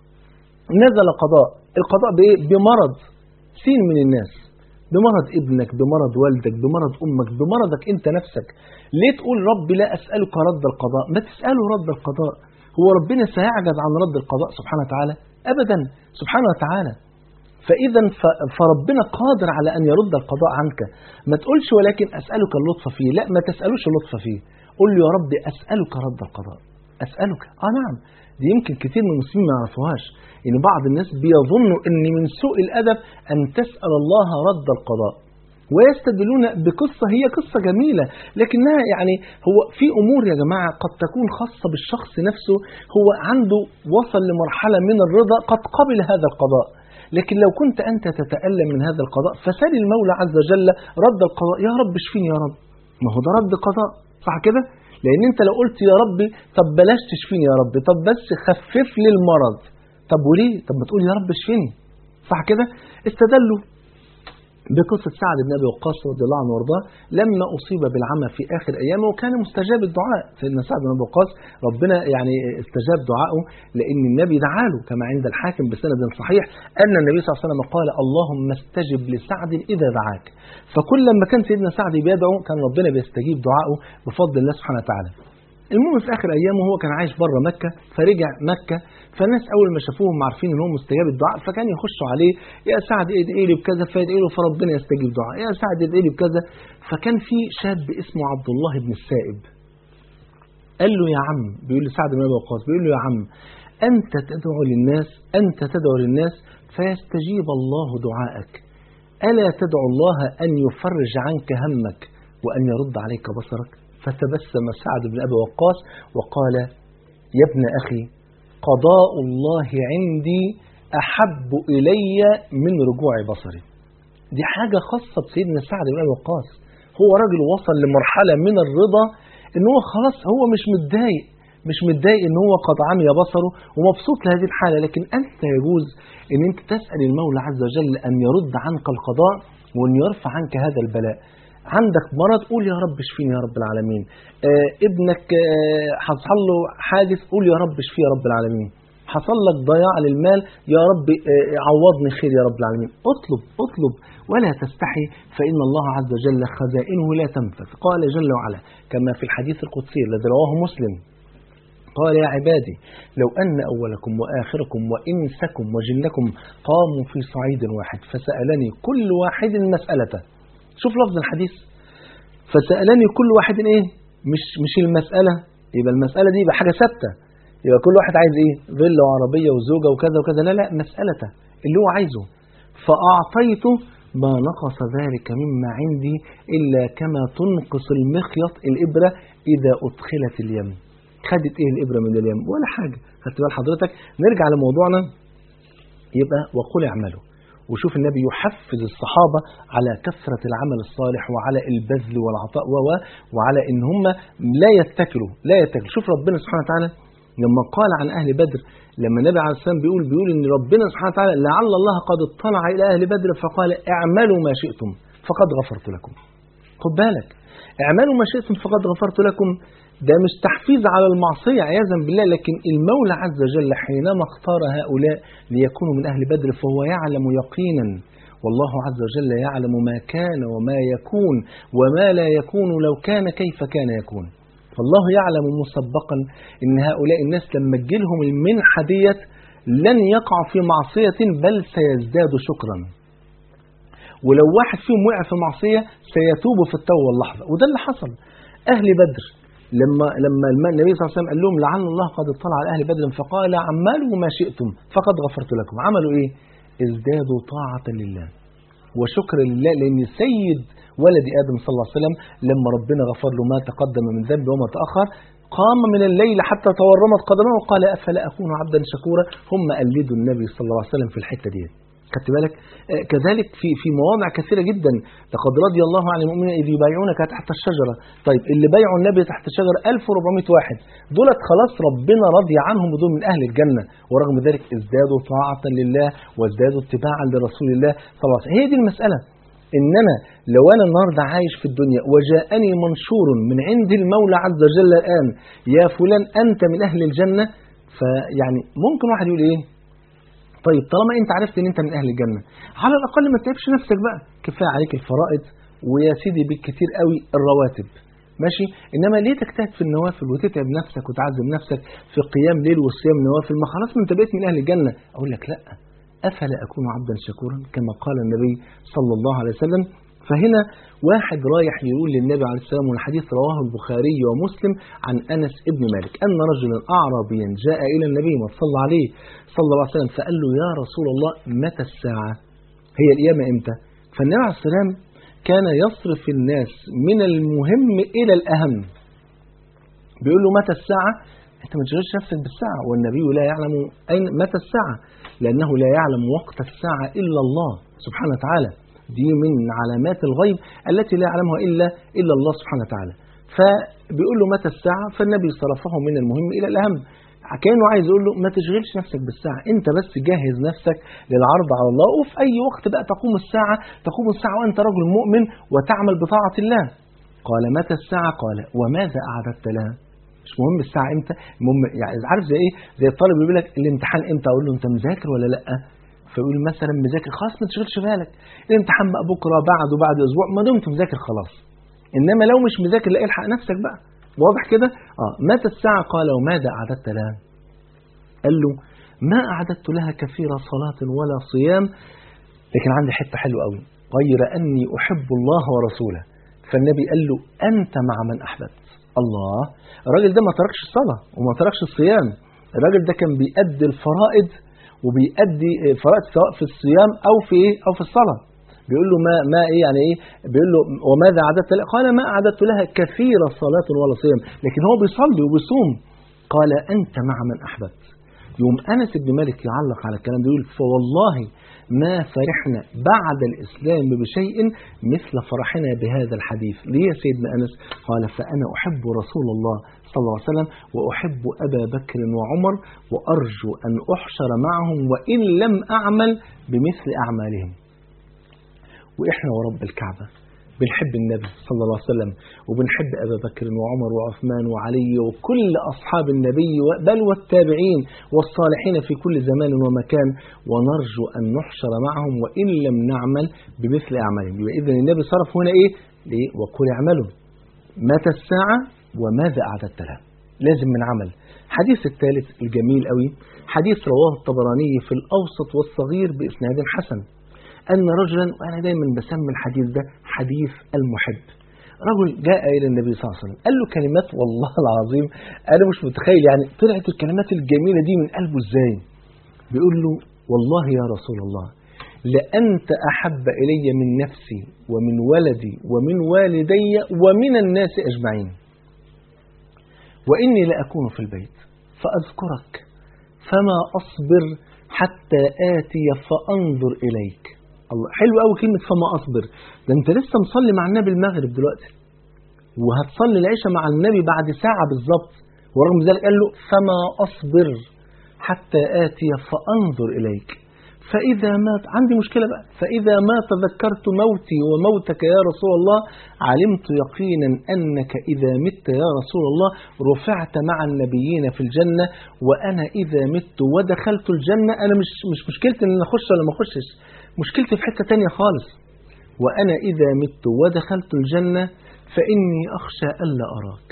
نزل قضاء، القضاء بإيه؟ بمرض سين من الناس، بمرض ابنك، بمرض والدك، بمرض أمك، بمرضك أنت نفسك. ليه تقول ربي لا أسألك رد القضاء؟ ما تسأله رد القضاء. هو ربنا سيعجز عن رد القضاء سبحانه وتعالى؟ أبدا سبحانه وتعالى. فإذا فربنا قادر على أن يرد القضاء عنك. ما تقولش ولكن أسألك اللطف فيه، لا ما تسألوش اللطف فيه، قل له: يا رب أسألك رد القضاء، أسألك. نعم، دي يمكن كتير من المسلمين ما يعرفوهاش، إن بعض الناس بيظنوا إن من سوء الأدب أن تسأل الله رد القضاء، ويستدلون بقصة هي قصة جميلة، لكنها يعني هو في أمور يا جماعة قد تكون خاصة بالشخص نفسه، هو عنده وصل لمرحلة من الرضا قد قبل هذا القضاء. لكن لو كنت أنت تتألم من هذا القضاء فسأل المولى عز وجل رد القضاء: يا رب اشفيني يا رب. ما هو ده رد قضاء، صح كده؟ لأن أنت لو قلت يا ربي طب بلاش تشفيني يا رب، طب بس خفف لي المرض، طب وليه؟ طب ما تقول يا رب اشفيني، صح كده؟ استدلوا بقصة سعد بن أبي وقاص رضي الله عنه وارضاه لما أصيب بالعمى في آخر أيامه، وكان مستجاب الدعاء. سيدنا سعد بن أبي وقاص ربنا يعني استجاب دعائه، لأن النبي دعا له كما عند الحاكم بسند صحيح أن النبي صلى الله عليه وسلم قال: اللهم استجب لسعد إذا دعاك. فكل لما كان سيدنا سعد بيدعو كان ربنا بيستجيب دعائه بفضل الله سبحانه وتعالى. المهم في آخر أيامه هو كان عايش بره مكة، فرجع مكة، فالناس أول ما شافوهم عارفين إن هو مستجاب الدعاء، فكان يخشوا عليه: يا سعد ادعي لي بكذا، فيدعي له فربنا يستجيب دعاء، يا سعد ادعي لي بكذا. فكان في شاب اسمه عبد الله بن السائب قال له: يا عم، بيقول لسعد بن أبي وقاص، بيقول له: يا عم أنت تدعو للناس فيستجيب الله دعاءك، ألا تدعو الله أن يفرج عنك همك وأن يرد عليك بصرك؟ فتبسم سعد بن أبي وقاص وقال: يا ابن أخي، قضاء الله عندي أحب إلي من رجوع بصري. دي حاجة خاصة بسيدنا سعد بن أبي وقاص. هو راجل وصل لمرحلة من الرضا إن هو خلاص هو مش متضايق إن هو قد عمي بصره ومبسوط لهذه الحالة. لكن أنت يجوز إن أنت تسأل المولى عز وجل أن يرد عنك القضاء وأن يرفع عنك هذا البلاء. عندك مرض، قول يا رب اشفيني يا رب العالمين. ابنك حصل له حادث، قول يا رب اشفيه يا رب العالمين. حصل لك ضياع للمال، يا رب عوضني خير يا رب العالمين. اطلب ولا تستحي، فإن الله عز وجل خزائنه لا تنفذ. قال جل وعلا كما في الحديث القدسي الذي رواه مسلم: قال: يا عبادي لو أن أولكم وآخركم وإنسكم وجنكم قاموا في صعيد واحد فسألني كل واحد مسألته. شوف لفظ الحديث، فسألني كل واحد ايه؟ مش المسألة، يبقى المسألة دي يبقى حاجة ثابتة، يبقى كل واحد عايز ايه؟ فيلا وعربية وزوجة وكذا وكذا. لا مسألته اللي هو عايزه. فأعطيته ما نقص ذلك مما عندي إلا كما تنقص المخيط الإبرة إذا أدخلت اليم. خدت ايه الإبرة من اليم؟ ولا حاجة. خدت بال حضرتك؟ نرجع لموضوعنا. يبقى وقل اعملوا وشوف النبي يحفز الصحابة على كثرة العمل الصالح وعلى البذل والعطاء وعلى إن هم لا يتكلوا. شوف ربنا سبحانه وتعالى لما قال عن أهل بدر، لما النبي عليه السلام بيقول إن ربنا سبحانه وتعالى لعل الله قد اطلع إلى أهل بدر فقال اعملوا ما شئتم فقد غفرت لكم. خد بالك، اعملوا ما شئتم فقد غفرت لكم، ده مش تحفيز على المعصية عياذا بالله، لكن المولى عز وجل حينما اختار هؤلاء ليكونوا من أهل بدر فهو يعلم يقينا، والله عز وجل يعلم ما كان وما يكون وما لا يكون لو كان كيف كان يكون. فالله يعلم مسبقا إن هؤلاء الناس لما تجيلهم المنحة ديت لن يقع في معصية بل سيزداد شكرا. ولو واحد فيهم وقع في معصية سيتوب في التو واللحظة، وده اللي حصل. أهل بدر لما النبي صلى الله عليه وسلم قال لهم لعل الله قد اطلع على أهل بدر فقال اعملوا ما شئتم فقد غفرت لكم، عملوا إيه؟ ازدادوا طاعة لله وشكر لله، لأن سيد ولد آدم صلى الله عليه وسلم لما ربنا غفر له ما تقدم من ذنبه وما تأخر قام من الليل حتى تورمت قدمه وقال أفلا أكون عبدا شكورا. هم قلدوا النبي صلى الله عليه وسلم في الحتة دي. خدت بالك؟ كذلك في مواضع كثيرة جدا، لقد رضي الله عن المؤمنين إذ يبايعونك تحت الشجرة. طيب اللي بايعوا النبي تحت الشجرة 1400 واحد، دولت خلاص ربنا رضي عنهم ودول من أهل الجنة، ورغم ذلك ازدادوا طاعة لله وازدادوا اتباعا لرسول الله صلى الله عليه وسلم. هي دي المسألة، إنما لو أنا النهاردة عايش في الدنيا وجاءني منشور من عند المولى عز وجل الآن يا فلان أنت من أهل الجنة، فيعني ممكن واحد يقول إيه؟ طيب طالما انت عرفت ان انت من اهل الجنة، على الاقل ما تتعبش نفسك بقى، كفايه عليك الفرائض ويا سيدي بالكتير قوي الرواتب، ماشي؟ انما ليه تجتهد في النوافل وتتعب نفسك وتعذب نفسك في قيام ليل وصيام نوافل؟ ما خلاص ما انت بقيت من اهل الجنة. اقول لك لا، افلا اكون عبدا شكورا كما قال النبي صلى الله عليه وسلم. فهنا واحد رايح يقول للنبي عليه السلام، والحديث رواه البخاري ومسلم عن أنس ابن مالك أن رجلا أعرابيا جاء إلى النبي صلى عليه صلى الله عليه وسلم فقال له يا رسول الله متى الساعة؟ هي القيامة إمتى؟ فالنبي عليه السلام كان يصرف الناس من المهم إلى الأهم، بيقول له متى الساعة؟ أنت ما تشغلش نفسك بالساعة، والنبي لا يعلم أين متى الساعة لأنه لا يعلم وقت الساعة إلا الله سبحانه وتعالى، دي من علامات الغيب التي لا يعلمها إلا الله سبحانه وتعالى. فبيقول له متى الساعة؟ فالنبي صرفه من المهم إلى الأهم، كأنه عايز يقول له ما تشغلش نفسك بالساعة، أنت بس جهز نفسك للعرض على الله، وفي أي وقت بقى تقوم الساعة وأنت رجل مؤمن وتعمل بطاعة الله. قال متى الساعة؟ قال وماذا أعددت لها؟ مش مهم الساعة إمتى، المهم يعني عارف زي إيه؟ زي الطالب بيقول لك الامتحان إمتى، أقول له أنت مذاكر ولا لأ؟ فيقول مثلا مذاكر، خلاص ما تشغلش بالك، الامتحان بقى بكره بعد اسبوع، ما دمت مذاكر خلاص. انما لو مش مذاكر لا الحق نفسك بقى، واضح كده؟ متى الساعه؟ قال وماذا اعددت لها؟ قال له ما اعددت لها كثير صلاه ولا صيام، لكن عندي حته حلوه قوي، غير اني احب الله ورسوله. فالنبي قال له انت مع من احببت. الله، الراجل ده ما تركش الصلاه وما تركش الصيام، الراجل ده كان بيأدي الفرائض وبيأدي فرائض سواء في الصيام أو في الصلاة. بيقول له ما إيه يعني إيه؟ بيقول له وماذا أعددت لها؟ قال ما أعددت لها كثير صلاة ولا صيام، لكن هو بيصلي وبيصوم. قال أنت مع من أحببت. يوم أنس بن مالك يعلق على الكلام ده يقول فوالله ما فرحنا بعد الإسلام بشيء مثل فرحنا بهذا الحديث. ليه يا سيدنا أنس؟ قال فأنا أحب رسول الله صلى الله عليه وسلم وأحب أبا بكر وعمر وأرجو أن أحشر معهم وإن لم أعمل بمثل أعمالهم. وإحنا ورب الكعبة بنحب النبي صلى الله عليه وسلم وبنحب أبا بكر وعمر وعثمان وعلي وكل أصحاب النبي بل والتابعين والصالحين في كل زمان ومكان، ونرجو أن نحشر معهم وإن لم نعمل بمثل أعمالهم. إذن النبي صرف هنا إيه؟ ليه؟ وقل اعملوا. متى الساعة؟ وماذا أعددت لها؟ لازم من عمل. حديث الثالث الجميل قوي، حديث رواه الطبراني في الأوسط والصغير بإسناد حسن، أن رجلا، وأنا دايما بسمي الحديث ده حديث المحب، رجل جاء إلى النبي صلى الله عليه وسلم قال له كلمات والله العظيم أنا مش متخيل يعني طلعت الكلمات الجميلة دي من قلبه إزاي. بيقول له والله يا رسول الله لأنت أحب إلي من نفسي ومن ولدي ومن والدي ومن الناس أجمعين، وإني لأكون في البيت فأذكرك فما أصبر حتى آتي فأنظر إليك الله، حلو قوي كلمة فما أصبر. ده أنت لسه مصلي مع النبي المغرب دلوقتي، وهتصلي العشاء مع النبي بعد ساعة بالظبط، ورغم ذلك قال له فما أصبر حتى آتي فأنظر إليك، فإذا مات، عندي مشكلة بقى، فإذا ما تذكرت موتي وموتك يا رسول الله علمت يقينا أنك إذا مت يا رسول الله رفعت مع النبيين في الجنة، وأنا إذا مت ودخلت الجنة أنا مش مشكلتي أن أخش ولا ما أخشش، مشكلتي في حتة تانية خالص، وأنا إذا مت ودخلت الجنة فإني أخشى ألا أراك.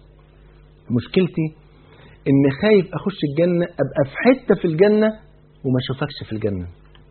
مشكلتي إن خايف أخش الجنة أبقى في حتة في الجنة وما أشوفكش في الجنة.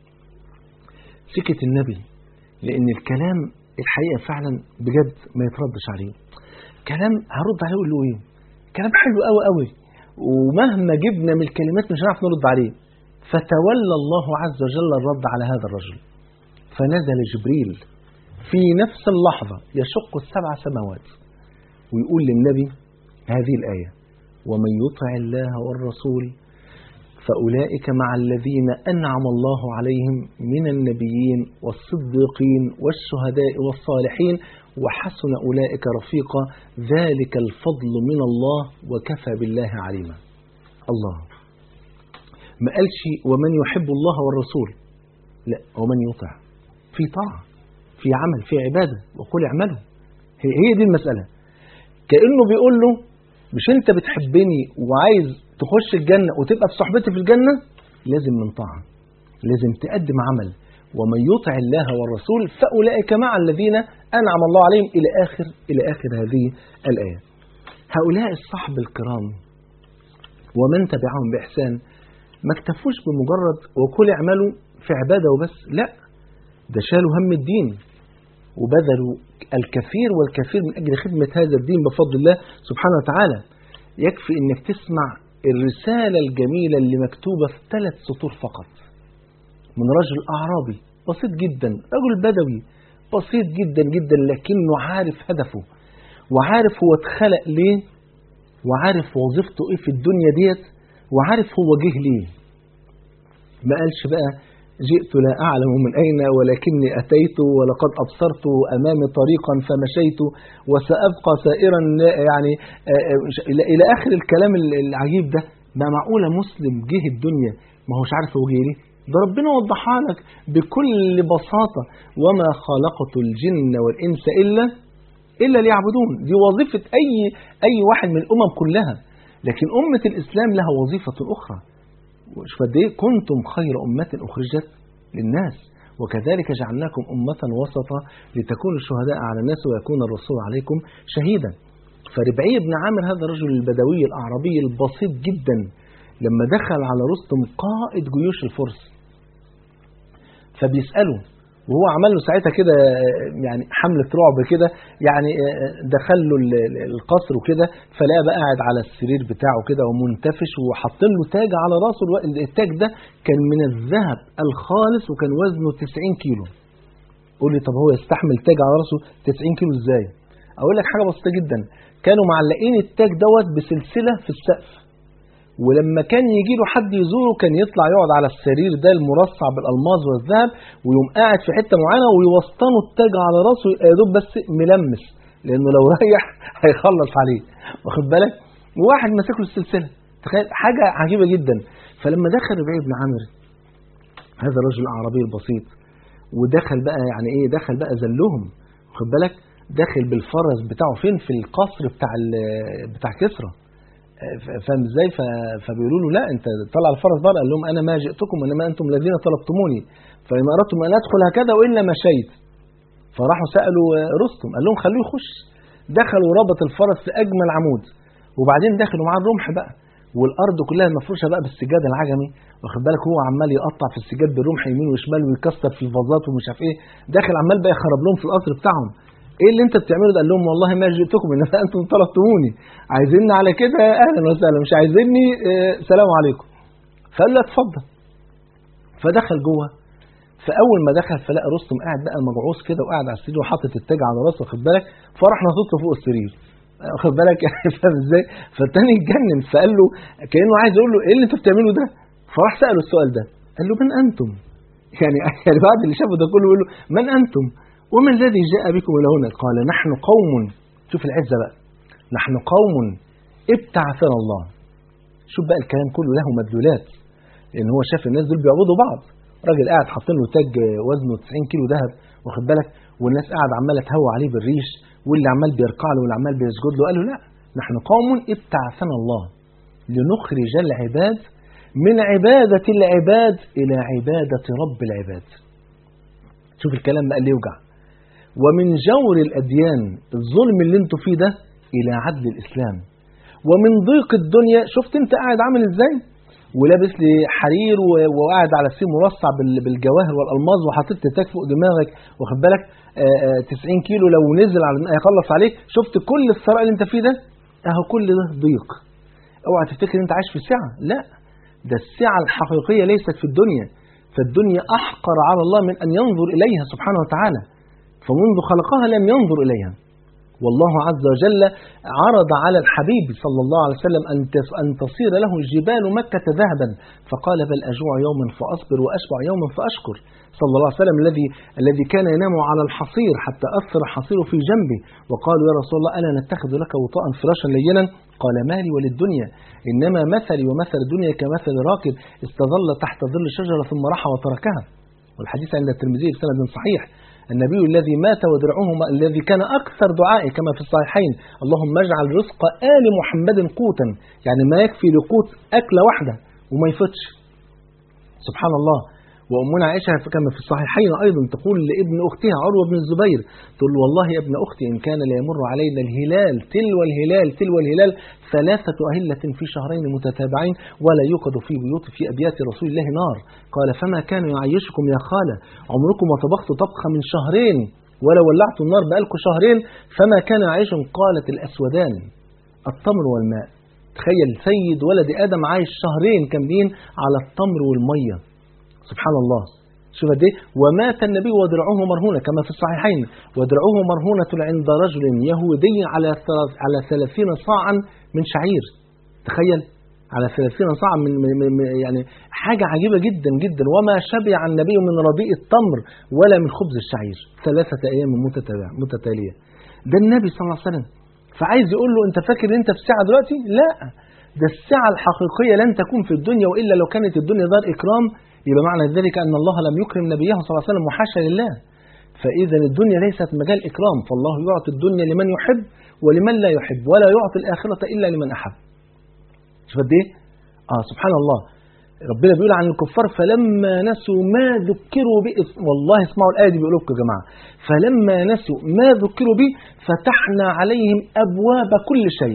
سكت النبي، لأن الكلام الحقيقة فعلا بجد ما يتردش عليه، كلام هرد عليه أقول له إيه؟ كلام حلو قوي قوي، ومهما جبنا من الكلمات مش هنعرف نرد عليه. فتولى الله عز وجل الرد على هذا الرجل، فنزل جبريل في نفس اللحظة يشق السبع سماوات ويقول للنبي هذه الآية: ومن يطع الله والرسول فأولئك مع الذين أنعم الله عليهم من النبيين والصديقين والشهداء والصالحين وحسن أولئك رفيقا ذلك الفضل من الله وكفى بالله عليما. الله ما قالش ومن يحب الله والرسول، لا، ومن يطع، في طاعة، في عمل، في عبادة، وقل اعملوا. هي دي المسألة. كأنه بيقول له مش انت بتحبني وعايز تخش الجنة وتبقى في صحبتي في الجنة، لازم من طاعة، لازم تقدم عمل. ومن يطع الله والرسول فأولئك مع الذين أنعم الله عليهم إلى آخر هذه الآية. هؤلاء الصحب الكرام ومن تبعهم بإحسان ما اكتفوش بمجرد وكل اعملوا في عبادة وبس، لا، ده شالوا هم الدين وبذلوا الكثير والكثير من أجل خدمة هذا الدين بفضل الله سبحانه وتعالى. يكفي أنك تسمع الرسالة الجميلة اللي مكتوبة في 3 سطور فقط من رجل أعرابي بسيط جدا، رجل بدوي بسيط جدا جدا، لكنه عارف هدفه وعارف هو اتخلق ليه وعارف وظيفته ايه في الدنيا ديت وعارف هو جه ليه. ما قالش بقى جئت لا أعلم من أين ولكني أتيت ولقد أبصرت أمامي طريقا فمشيت وسأبقى سائرا، يعني إلى آخر الكلام العجيب ده. ما معقولة مسلم جه الدنيا ما هوش عارف هو جه ليه؟ ده ربنا وضحها لك بكل بساطة: وما خلقت الجن والإنس إلا ليعبدون. دي وظيفة أي واحد من الأمم كلها، لكن أمة الإسلام لها وظيفة أخرى. كنتم خير أمة أخرجت للناس وكذلك جعلناكم أمة وسطا لتكونوا الشهداء على الناس ويكون الرسول عليكم شهيدا. فربعي بن عامر هذا الرجل البدوي الأعرابي البسيط جدا لما دخل على رستم قائد جيوش الفرس فبيسأله، وهو عمل له ساعتها كده يعني حملة رعب كده، يعني دخل له القصر وكده، فلقى بقى قاعد على السرير بتاعه كده ومنتفش وحاطين له تاج على راسه. التاج ده كان من الذهب الخالص وكان وزنه 90 كيلو. قول لي طب هو يستحمل تاج على راسه 90 كيلو ازاي؟ اقول لك حاجة بسيطة جدا، كانوا معلقين التاج دوت بسلسلة في السقف، ولما كان يجي له حد يزوره كان يطلع يقعد على السرير ده المرصع بالألماظ والذهب ويقوم قاعد في حتة معينة ويوسطنوا التاج على راسه يا دوب بس ملمس، لأنه لو ريح هيخلص عليه، واخد بالك؟ وواحد ماسك له السلسلة. تخيل حاجة عجيبة جدا. فلما دخل ربيع بن عامر هذا الرجل الأعرابي البسيط ودخل بقى يعني ايه، دخل بقى ذلهم، واخد بالك؟ داخل بالفرس بتاعه فين؟ في القصر بتاع كسرى، فاهم ازاي؟ فبيقولوا له لا انت طلع الفرس بره. قال لهم انا ما جئتكم انما انتم الذين طلبتموني فإن اردتم ان ادخل هكذا والا مشيت. فراحوا سالوا رستم قال لهم خلوه يخش. دخل وربط الفرس في اجمل عمود، وبعدين دخلوا معاه الرمح بقى، والارض كلها مفروشه بقى بالسجاد العجمي، واخد بالك؟ هو عمال يقطع في السجاد بالرمح يمين وشمال ويكسر في الفازات ومش عارف ايه، داخل عمال بقى يخرب لهم في القصر بتاعهم. ايه اللي انت بتعمله ده؟ قال لهم والله ما جئتكم انما انتم طلبتموني، عايزيني على كده اهلا وسهلا، مش عايزيني سلام عليكم. فقال له اتفضل. فدخل جوه، فاول ما دخل فلقى رستم قاعد بقى مجعوص كده وقاعد على السرير وحاطط التاج على راسه، واخد بالك؟ فراح نطط فوق السرير، واخد بالك يعني؟ فاهم ازاي؟ فالتاني اتجنن، فقال له كانه عايز يقول له ايه اللي انت بتعمله ده؟ فراح ساله السؤال ده، قال له من انتم؟ يعني بعد اللي شافه ده كله يقول له من أنتم وما الذي جاء بكم إلى هنا؟ قال نحن قوم، شوف العزة بقى، نحن قوم ابتعثنا الله. شوف بقى الكلام كله له مدلولات، لأن هو شاف الناس دول بيعبدوا بعض. راجل قاعد حاطين له تاج وزنه 90 كيلو ذهب، واخد بالك، والناس قاعد عماله تهوى عليه بالريش، واللي عمال بيركع له واللي عمال بيسجد له. قال له لا، نحن قوم ابتعثنا الله لنخرج العباد من عبادة العباد إلى عبادة رب العباد. شوف الكلام بقى اللي يوجع. ومن جور الأديان، الظلم اللي انتوا فيه ده، إلى عدل الإسلام. ومن ضيق الدنيا، شفت انت قاعد عامل ازاي، ولابس لي حرير وقاعد على سيم مرصع بالجواهر والألماظ، وحاطط تاج فوق دماغك، واخد بالك، 90 كيلو لو نزل هيخلص عليك. شفت كل الثراء اللي انت فيه ده، اهو كل ده ضيق. اوعى تفتكر انت عايش في سعة، لا، ده السعة الحقيقية ليست في الدنيا، فالدنيا أحقر على الله من أن ينظر إليها سبحانه وتعالى، فمنذ خلقها لم ينظر إليها. والله عز وجل عرض على الحبيب صلى الله عليه وسلم أن تصير له جبال مكة ذهبا، فقال بل أجوع يوما فأصبر وأشبع يوما فأشكر. صلى الله عليه وسلم الذي كان ينام على الحصير حتى أثر حصيره في جنبه، وقالوا يا رسول الله ألا نتخذ لك وطاء فراشا لينا؟ قال مالي وللدنيا، إنما مثلي ومثل الدنيا كمثل راكب استظل تحت ظل شجرة ثم راح وتركها. والحديث عند الترمذي بسند صحيح. النبي الذي مات ودرعه الذي كان أكثر دعائه كما في الصحيحين اللهم اجعل رزق آل محمد قوتا، يعني ما يكفي لقوت أكلة واحدة وما يفتش. سبحان الله. وأمنا عائشة كما في الصحيحين أيضا تقول لابن أختها عروة بن الزبير، تقول والله يا ابن أختي إن كان ليمر علينا الهلال تلو الهلال تلو الهلال 3 أهلة في شهرين متتابعين ولا يوقد في أبيات رسول الله نار. قال فما كان يعيشكم يا خالة، عمركم ما طبختوا طبخة من شهرين ولا ولعتوا النار بقالكم شهرين، فما كان يعيشهم. قالت الأسودان التمر والماء. تخيل سيد ولد آدم عايش شهرين كاملين على التمر والمية. سبحان الله. شوف قد ايه. ومات النبي ودرعه مرهونة كما في الصحيحين، ودرعه مرهونة عند رجل يهودي على 30 صاعا من شعير. تخيل على 30 صاعا من يعني حاجة عجيبة جدا جدا. وما شبع النبي من رديء التمر ولا من خبز الشعير 3 أيام متتالية. ده النبي صلى الله عليه وسلم. فعايز يقول له انت فاكر ان انت في ساعة دلوقتي؟ لا، ده الساعة الحقيقية لن تكون في الدنيا، وإلا لو كانت الدنيا دار إكرام يبقى معنى ذلك أن الله لم يكرم نبيه صلى الله عليه وسلم، وحاشا لله. فإذا الدنيا ليست مجال إكرام، فالله يعطي الدنيا لمن يحب ولمن لا يحب، ولا يعطي الآخرة إلا لمن أحب. شوف قد إيه؟ سبحان الله. ربنا بيقول عن الكفار فلما نسوا ما ذكروا به، والله اسمعوا الآية دي بيقول لكم يا جماعة، فلما نسوا ما ذكروا به فتحنا عليهم أبواب كل شيء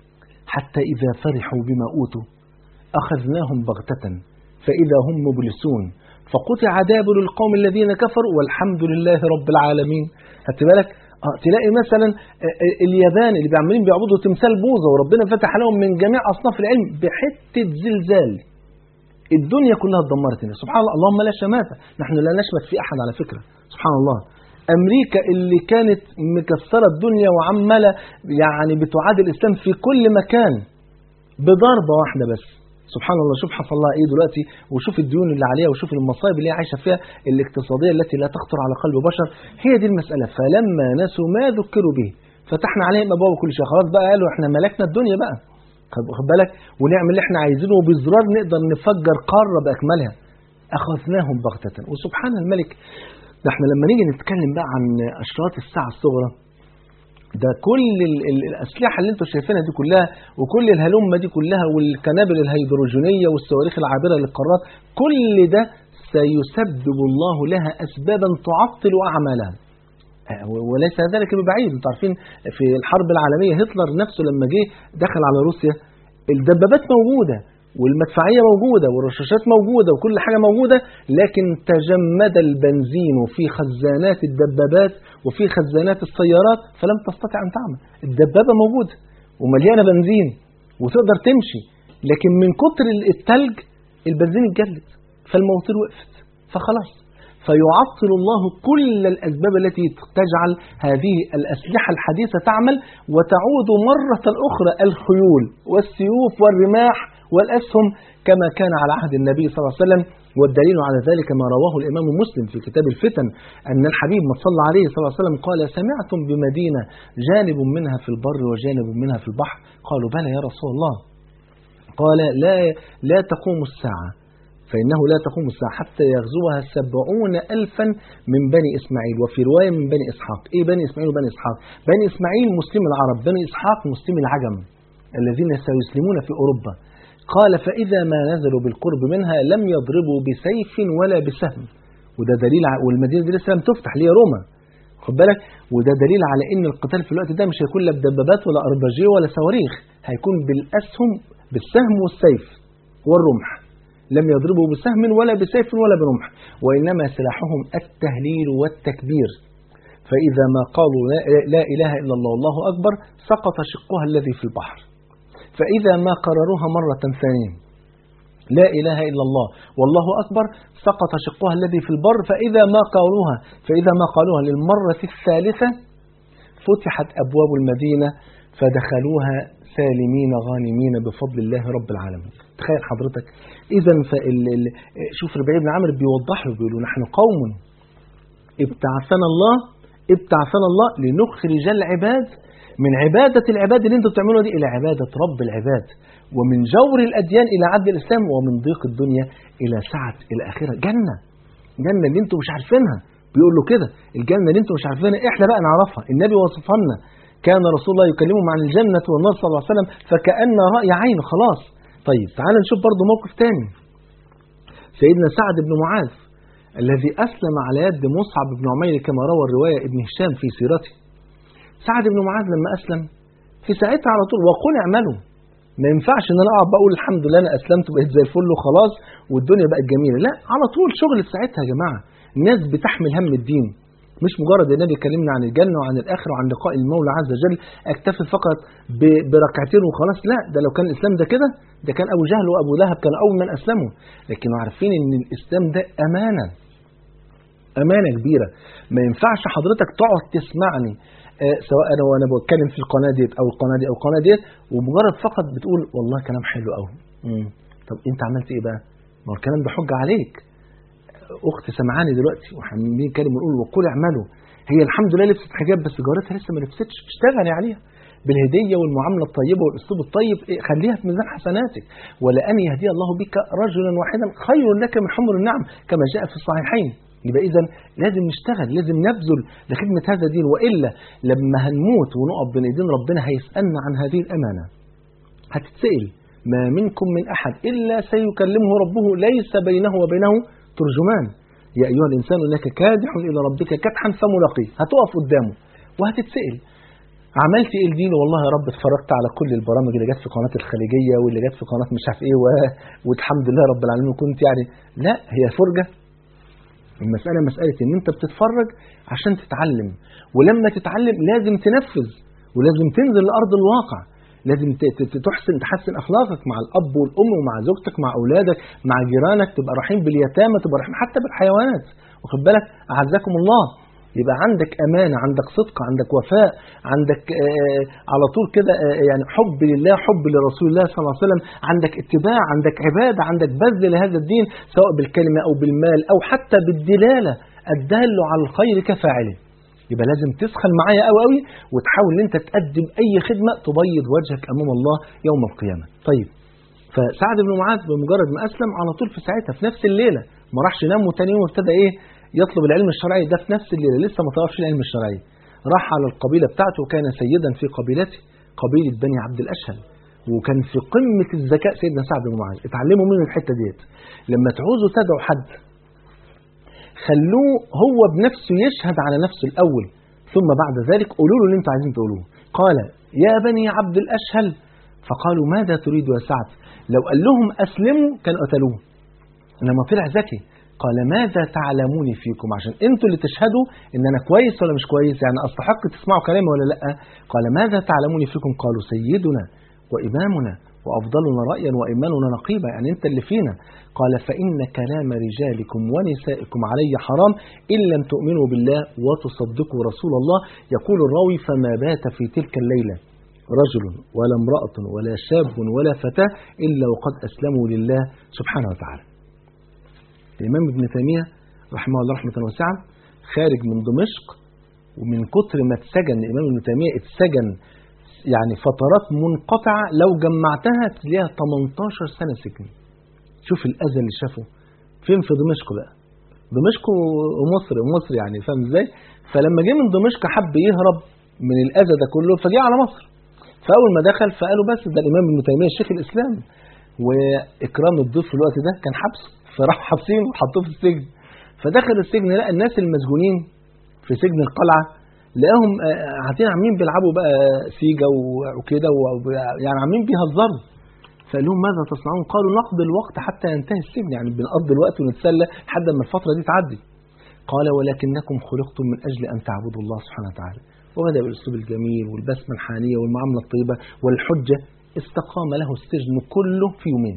حتى إذا فرحوا بما أوتوا أخذناهم بغتة فإذا هم مبلسون فقطع دابر القوم الذين كفروا والحمد لله رب العالمين. هات بالك تلاقي مثلا اليابان اللي عمالين بيعبدوا تمثال بوذا وربنا فتح لهم من جميع أصناف العلم بحتة زلزال الدنيا كلها اتدمرت. سبحان الله. اللهم لا شماتة، نحن لا نشمت في أحد على فكرة. سبحان الله. أمريكا اللي كانت مكسرة الدنيا وعمالة يعني بتعادل الإسلام في كل مكان بضربة واحدة بس. سبحان الله. شوف حصل لها ايه دلوقتي، وشوف الديون اللي عليها، وشوف المصايب اللي هي عايشه فيها الاقتصاديه التي لا تخطر على قلب بشر. هي دي المساله. فلما نسوا ما ذكروا به فتحنا عليهم ابواب كل شيء. خلاص بقى قالوا احنا ملكنا الدنيا بقى، خد بالك، ونعمل اللي احنا عايزينه، وبزرار نقدر نفجر قاره باكملها. اخذناهم بغته. وسبحان الملك. ده احنا لما نيجي نتكلم بقى عن اشراط الساعه الصغرى، ده كل الأسلحة اللي انتوا شايفينها دي كلها، وكل الهلمة دي كلها، والقنابل الهيدروجينية والصواريخ العابرة للقارات، كل ده سيسبب الله لها أسبابا تعطل أعمالها. وليس ذلك ببعيد. انتوا عارفين في الحرب العالمية هتلر نفسه لما جه دخل على روسيا، الدبابات موجودة والمدفعية موجودة والرشاشات موجودة وكل حاجة موجودة، لكن تجمد البنزين في خزانات الدبابات وفي خزانات السيارات فلم تستطع أن تعمل. الدبابة موجودة ومليانة بنزين وتقدر تمشي، لكن من كتر التلج البنزين اتجلد فالموتور وقفت فخلاص. فيعطل الله كل الأسباب التي تجعل هذه الأسلحة الحديثة تعمل، وتعود مرة أخرى الخيول والسيوف والرماح والأسهم كما كان على عهد النبي صلى الله عليه وسلم. والدليل على ذلك ما رواه الإمام مسلم في كتاب الفتن أن الحبيب ما صلى عليه صلى الله عليه وسلم قال: سمعتم بمدينة جانب منها في البر وجانب منها في البحر؟ قالوا: بلى يا رسول الله. قال: لا تقوم الساعة، فإنه لا تقوم الساعة حتى يغزوها 70,000 من بني إسماعيل، وفي رواية من بني إسحاق. إيه بني إسماعيل وبني إسحاق؟ بني إسماعيل مسلم العرب، بني إسحاق مسلم العجم الذين سيسلمون في أوروبا. قال: فإذا ما نزلوا بالقرب منها لم يضربوا بسيف ولا بسهم. وده دليل والمدينة دي لسه لم تفتح، ليه روما، خد بالك. وده دليل على إن القتال في الوقت ده مش هيكون لا بدبابات ولا أربجيه ولا صواريخ، هيكون بالأسهم، بالسهم والسيف والرمح. لم يضربوا بسهم ولا بسيف ولا برمح، وإنما سلاحهم التهليل والتكبير. فإذا ما قالوا لا إله إلا الله والله أكبر سقط شقها الذي في البحر. فإذا ما قرروها مرة ثانية لا إله إلا الله والله أكبر سقط شقها الذي في البر. فإذا ما قالوها للمرة الثالثة فتحت أبواب المدينة فدخلوها سالمين غانمين بفضل الله رب العالمين. تخيل حضرتك. إذا شوف ربيع بن عامر بيوضح له، بيقولوا: نحن قوم ابتعثنا الله لنخرج العباد من عبادة العباد اللي انتم بتعملوها دي إلى عبادة رب العباد، ومن جور الأديان إلى عدل الإسلام، ومن ضيق الدنيا إلى سعة الآخرة. جنة اللي انتم مش عارفينها، بيقول له كده: الجنة اللي انتم مش عارفينها احنا بقى نعرفها، النبي وصفها لنا. كان رسول الله يكلمهم عن الجنة والنار صلى الله عليه وسلم فكأن رأي عين. خلاص. طيب تعال نشوف برضو موقف تاني. سيدنا سعد بن معاذ الذي أسلم على يد مصعب بن عمير كما روى الرواية ابن هشام في سيرته. سعد بن معاذ لما أسلم في ساعتها على طول وقل اعملوا. ما ينفعش ان انا اقعد بقول الحمد لله انا اسلمت وبقيت زي الفل وخلاص والدنيا بقت جميله، لا، على طول شغل في ساعتها يا جماعه. الناس بتحمل هم الدين، مش مجرد النبي يكلمنا عن الجنه وعن الاخره وعن لقاء المولى عز وجل اكتفي فقط بركعتين وخلاص. لا، ده لو كان الاسلام ده كده ده كان ابو جهل وابو لهب كان اول من اسلموا. لكن عارفين ان الاسلام ده امانه كبيره. ما ينفعش حضرتك تقعد تسمعني سواء انا وانا بتكلم في القناه ديت او القناه دي او القناه ديت ومجرد فقط بتقول والله كلام حلو قوي. طب انت عملت ايه بقى؟ ما هو الكلام ده حجه عليك. اخت سمعاني دلوقتي وحاملين كلمه ونقول وقول اعملوا، هي الحمد لله لبست حجاب بس جارتها لسه ما لبستش، اشتغلي عليها بالهديه والمعامله الطيبه والاسلوب الطيب، خليها في ميزان حسناتك. ولان يهدي الله بك رجلا واحدا خير لك من حمر النعم كما جاء في الصحيحين. يبقى إذن لازم نشتغل، لازم نبذل لخدمة هذا الدين، وإلا لما هنموت ونقف بين ايدين ربنا هيسألنا عن هذه الأمانة. هتتسأل: ما منكم من أحد إلا سيكلمه ربه ليس بينه وبينه ترجمان يا أيها الإنسان إنك كادح إلى ربك كدحا فملاقيه. هتقف قدامه وهتتسأل: عملت ايه الدين؟ والله يا رب اتفرجت على كل البرامج اللي جت في قناة الخليجية واللي جت في قناة مش عارف ايه والحمد لله رب العالمين كنت يعني. لا، هي فرجة. المسألة مسألة ان انت بتتفرج عشان تتعلم، ولما تتعلم لازم تنفذ ولازم تنزل لأرض الواقع. لازم تحسن أخلاقك مع الأب والأم ومع زوجتك مع أولادك مع جيرانك، تبقى رحيم باليتامى، تبقى رحيم حتى بالحيوانات، واخد بالك أعزكم الله. يبقى عندك أمانة، عندك صدق، عندك وفاء، عندك على طول كده يعني حب لله، حب لرسول الله صلى الله عليه وسلم، عندك اتباع، عندك عبادة، عندك بذل لهذا الدين سواء بالكلمة أو بالمال أو حتى بالدلالة الدال على الخير كفاعله. يبقى لازم تسخن معايا قوي وتحاول ان انت تقدم اي خدمة تبيض وجهك امام الله يوم القيامة. طيب، فسعد بن معاذ بمجرد ما اسلم على طول في ساعتها في نفس الليلة ما راحش ينام وتاني يوم ابتدى ايه يطلب العلم الشرعي. ده في نفس الليلة لسه ما طلبش العلم الشرعي، راح على القبيلة بتاعته وكان سيدا في قبيلته قبيلة بني عبد الأشهل، وكان في قمة الذكاء سيدنا سعد بن معاذ. اتعلموا منه الحتة ديت. لما تعوزوا تدعوا حد خلوه هو بنفسه يشهد على نفسه الأول، ثم بعد ذلك قولوا له اللي انتوا عايزين تقولوه. قال: يا بني عبد الأشهل. فقالوا: ماذا تريد يا سعد؟ لو قال لهم أسلموا كانوا قتلوه، إنما طلع ذكي. قال: ماذا تعلموني فيكم؟ عشان انتوا اللي تشهدوا ان انا كويس ولا مش كويس، يعني استحق تسمعوا كلامي ولا لا. قال: ماذا تعلموني فيكم؟ قالوا: سيدنا وإمامنا وأفضلنا رأيا وإيماننا نقيبا، يعني انت اللي فينا. قال: فإن كلام رجالكم ونسائكم علي حرام إن لم تؤمنوا بالله وتصدقوا رسول الله. يقول الراوي: فما بات في تلك الليلة رجل ولا امرأة ولا شاب ولا فتاة إلا وقد أسلموا لله سبحانه وتعالى. الإمام ابن تيمية رحمه الله رحمة واسعة خارج من دمشق، ومن كتر ما اتسجن الإمام ابن تيمية اتسجن يعني فترات منقطعة، لو جمعتها تلاقيها 18 سنة سجن. شوف الأذى اللي شافه فين في دمشق بقى، دمشق ومصر يعني، فاهم ازاي؟ فلما جه من دمشق حب يهرب من الأذى ده كله فجاء على مصر. فأول ما دخل فقالوا بس ده الإمام ابن تيمية شيخ الإسلام، وإكرام الضيف في الوقت ده كان حبسه، فراح حابسينه وحطوه في السجن. فدخل السجن لقى الناس المسجونين في سجن القلعة، لقاهم قاعدين عاملين بيلعبوا بقى سيجا وكده، يعني عاملين بيهزروا. فقال لهم ماذا تصنعون؟ قالوا نقضي الوقت حتى ينتهي السجن، يعني بنقضي الوقت ونتسلى لحد ما الفترة دي تعدي. قال ولكنكم خلقتم من أجل أن تعبدوا الله سبحانه وتعالى. وبدأ بالأسلوب الجميل والبسمة الحانية والمعاملة الطيبة والحجة. استقام له السجن كله في يومين،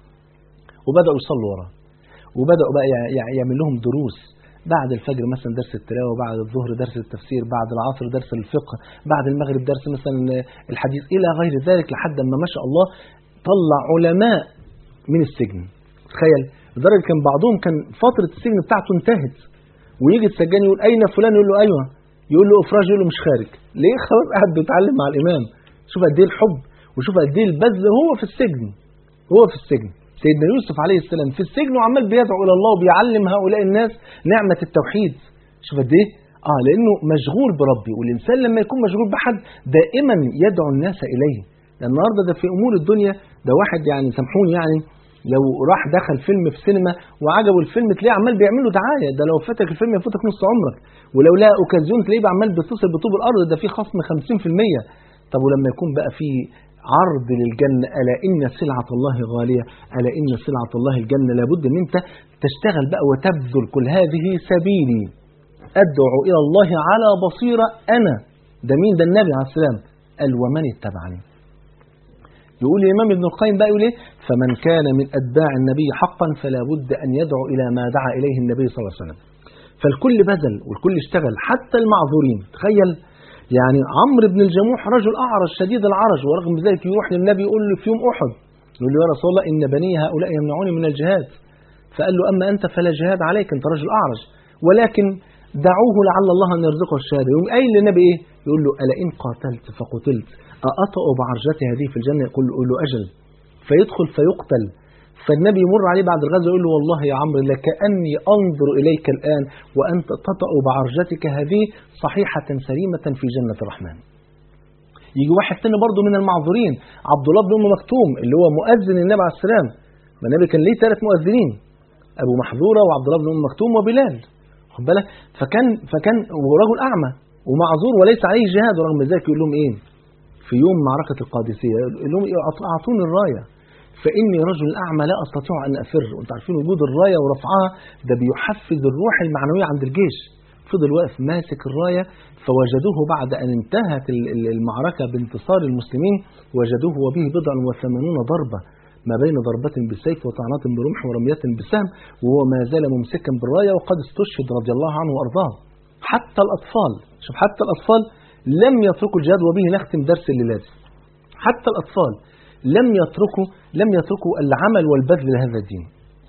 وبدأوا يصلوا وراه، وبدأوا بقى يعمل لهم دروس بعد الفجر مثلا درس التلاوة، بعد الظهر درس التفسير، بعد العصر درس الفقه، بعد المغرب درس مثلا الحديث إلى غير ذلك، لحد ما شاء الله طلع علماء من السجن. تخيل لدرجة كان بعضهم كان فترة السجن بتاعته انتهت، ويجي السجان يقول أين فلان؟ يقول له أيوه، يقول له إفراج، يقول له مش خارج. ليه؟ خلاص قاعد بيتعلم مع الإمام. شوف قد إيه الحب، وشوف قد إيه البذل. هو في السجن، هو في السجن سيدنا يوسف عليه السلام في السجن وعمال بيدعو إلى الله وبيعلم هؤلاء الناس نعمة التوحيد. شوف قد إيه؟ لأنه مشغول بربي، والإنسان لما يكون مشغول بحد دائما يدعو الناس إليه. لأن النهارده ده في أمور الدنيا، ده واحد يعني سامحوني يعني لو راح دخل فيلم في سينما وعجبه الفيلم تلاقيه عمال بيعمل له دعايه، ده لو فاتك الفيلم يفوتك نص عمرك، ولو لقى اوكازيون تلاقيه عمال بيتصل بطوب الارض ده في خصم 50%. طب ولما يكون بقى في عرض للجنه، الا ان سلعه الله غاليه، الا ان سلعه الله الجنه، لابد ان انت تشتغل بقى وتبذل. كل هذه سبيلي ادعو الى الله على بصيره انا، ده مين؟ ده النبي عليه السلام قال ومن اتبعني. يقول الإمام ابن القيم بقى يقول إيه؟ فمن كان من أتباع النبي حقا فلا بد أن يدعو إلى ما دعا إليه النبي صلى الله عليه وسلم. فالكل بذل والكل اشتغل حتى المعذورين. تخيل يعني عمرو بن الجموح رجل أعرج شديد العرج، ورغم ذلك يروح للنبي يقول له في يوم أحد، يقول له يا رسول الله إن بني هؤلاء يمنعوني من الجهاد. فقال له أما أنت فلا جهاد عليك، أنت رجل أعرج، ولكن دعوه لعل الله أن يرزقه الشهادة. يقوم قايل للنبي إيه؟ يقول له ألا إن قاتلت فقتلت أأطأ بعرجتي هذه في الجنة؟ يقول له أجل. فيدخل فيقتل. فالنبي يمر عليه بعد الغزو يقول له والله يا عمرو لكأني أنظر إليك الآن وأنت تطأ بعرجتك هذه صحيحة سليمة في جنة الرحمن. يجي واحد تاني برضه من المعذورين، عبد الله بن أم مكتوم اللي هو مؤذن النبي عليه السلام. ما النبي كان ليه 3 مؤذنين، أبو محذورة وعبد الله بن أم مكتوم وبلال، خد بالك. فكان ورجل أعمى ومعذور وليس عليه جهاد، ورغم ذلك يقول لهم إيه؟ في يوم معركة القادسية يقول لهم أعطوني الراية فإني رجل أعمى لا أستطيع أن أفر. وأنتم عارفين وجود الراية ورفعها ده بيحفز الروح المعنوية عند الجيش. فضل واقف ماسك الراية، فوجدوه بعد أن انتهت المعركة بانتصار المسلمين وجدوه وبه 87 ضربة، ما بين ضربة بالسيف وطعنات برمح ورميات بالسهم، وهو ما زال ممسكا بالراية وقد استشهد رضي الله عنه وأرضاه. حتى الأطفال، شوف حتى الأطفال لم يتركوا الجهاد، وبه نختم درس الليلة. حتى الأطفال لم يتركوا العمل والبذل لهذا الدين.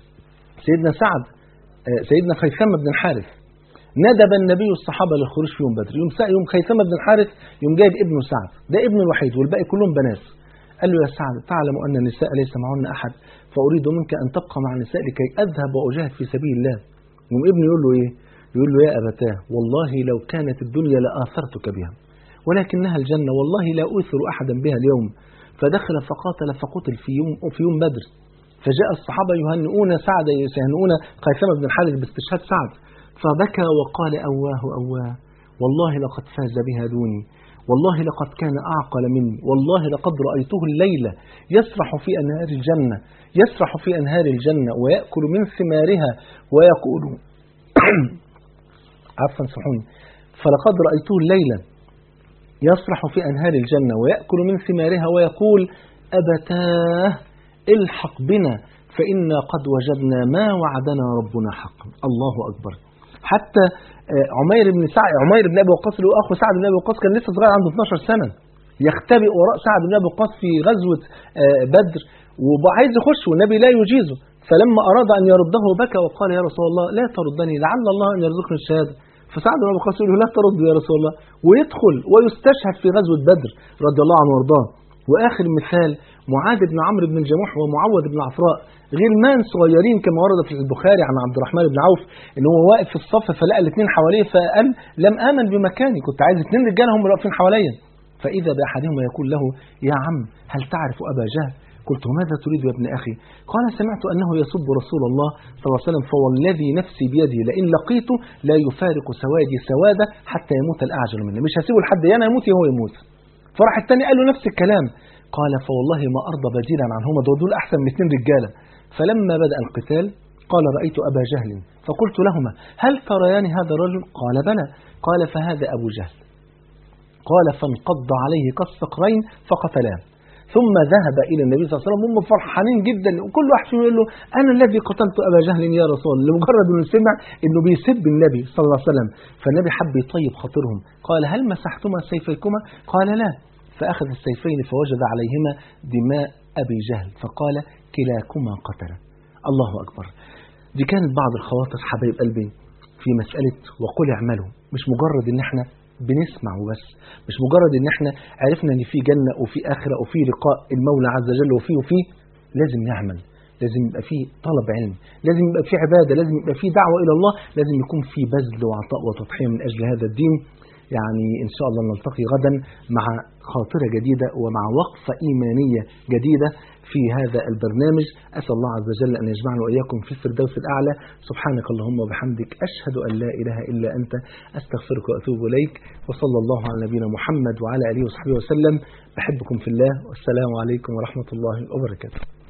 سيدنا خيثمة بن الحارث ندب النبي الصحابة للخروج في يوم بدر. يوم خيثمة بن الحارث يوم جايب ابنه سعد، ده ابنه الوحيد والباقي كلهم بنات. قال له يا سعد تعلم أن النساء ليس معهن أحد، فأريد منك أن تبقى مع النساء لكي أذهب وأجاهد في سبيل الله. يوم ابنه يقول له إيه؟ يقول له يا أبتاه والله لو كانت الدنيا لآثرتك بها، ولكنها الجنة والله لا أؤثر أحدا بها اليوم. فدخل فقاتل فقتل في يوم بدر. فجاء الصحابة يهنئون سعد، يهنئون خيثمة بن الحارث باستشهاد سعد، فبكى وقال أواه أواه والله لقد فاز بها دوني، والله لقد كان أعقل مني، والله لقد رأيته الليلة يسرح في أنهار الجنة ويأكل من ثمارها ويقول عفوا صحوني، فلقد رأيته الليلة يسرح في أنهار الجنة ويأكل من ثمارها ويقول أبتاه الحق بنا فإنا قد وجدنا ما وعدنا ربنا حقا. الله أكبر. حتى عمير بن أبي وقاص اللي هو أخو سعد بن أبي وقاص كان لسه صغير عنده 12 سنة، يختبئ وراء سعد بن أبي وقاص في غزوة بدر وعايز يخش والنبي لا يجيزه، فلما أراد أن يرده بكى وقال يا رسول الله لا تردني لعل الله أن يرزقني الشهادة. فسعد بن أبي وقاص يقول له لا ترد يا رسول الله، ويدخل ويستشهد في غزوة بدر رضي الله عنه وارضاه. وآخر مثال معاذ بن عمرو بن الجموح ومعوذ بن عفراء، غلمان صغيرين كما ورد في البخاري عن عبد الرحمن بن عوف ان هو واقف في الصف فلقى الاثنين حواليه فقال لم آمن بمكاني، كنت عايز اثنين رجاله هم اللي واقفين حواليا. فإذا بأحدهما يقول له يا عم هل تعرف أبا جهل؟ قلت ماذا تريد يا ابن أخي؟ قال سمعت أنه يسب رسول الله صلى الله عليه وسلم فوالذي نفسي بيده لئن لقيته لا يفارق سوادي سوادة حتى يموت الأعجل منه، مش هسيبه لحد أنا يموت هو يموت. فراح الثاني قال له نفس الكلام، قال فوالله ما أرضى بديلا عنهما، دول أحسن من اثنين رجالة. فلما بدأ القتال قال رأيت أبا جهل فقلت لهما هل تريان هذا الرجل؟ قال بلى. قال فهذا أبو جهل. قال فانقض عليه كالصقرين فقتلاه، ثم ذهب إلى النبي صلى الله عليه وسلم هم فرحانين جدا وكل واحد فيهم يقول له أنا الذي قتلت أبا جهل يا رسول الله، لمجرد أنه سمع أنه بيسب النبي صلى الله عليه وسلم. فالنبي حب يطيب خاطرهم، قال هل مسحتما سيفيكما؟ قال لا. فأخذ السيفين فوجد عليهما دماء أبي جهل فقال كلاكما قتل. الله أكبر. دي كانت بعض الخواطر حبايب قلبي في مسألة وقل اعملوا، مش مجرد ان احنا بنسمع وبس، مش مجرد ان احنا عرفنا ان في جنة وفي آخرة وفي لقاء المولى عز وجل وفي لازم نعمل، لازم يبقى في طلب علم، لازم يبقى في عبادة، لازم يبقى في دعوة إلى الله، لازم يكون في بذل وعطاء وتضحية من أجل هذا الدين. يعني إن شاء الله نلتقي غدا مع خاطرة جديدة ومع وقفة إيمانية جديدة في هذا البرنامج. أسأل الله عز وجل أن يجمعنا وإياكم في الفردوس الأعلى. سبحانك اللهم وبحمدك أشهد أن لا إله إلا أنت أستغفرك وأتوب إليك، وصلى الله على نبينا محمد وعلى آله وصحبه وسلم. بحبكم في الله، والسلام عليكم ورحمة الله وبركاته.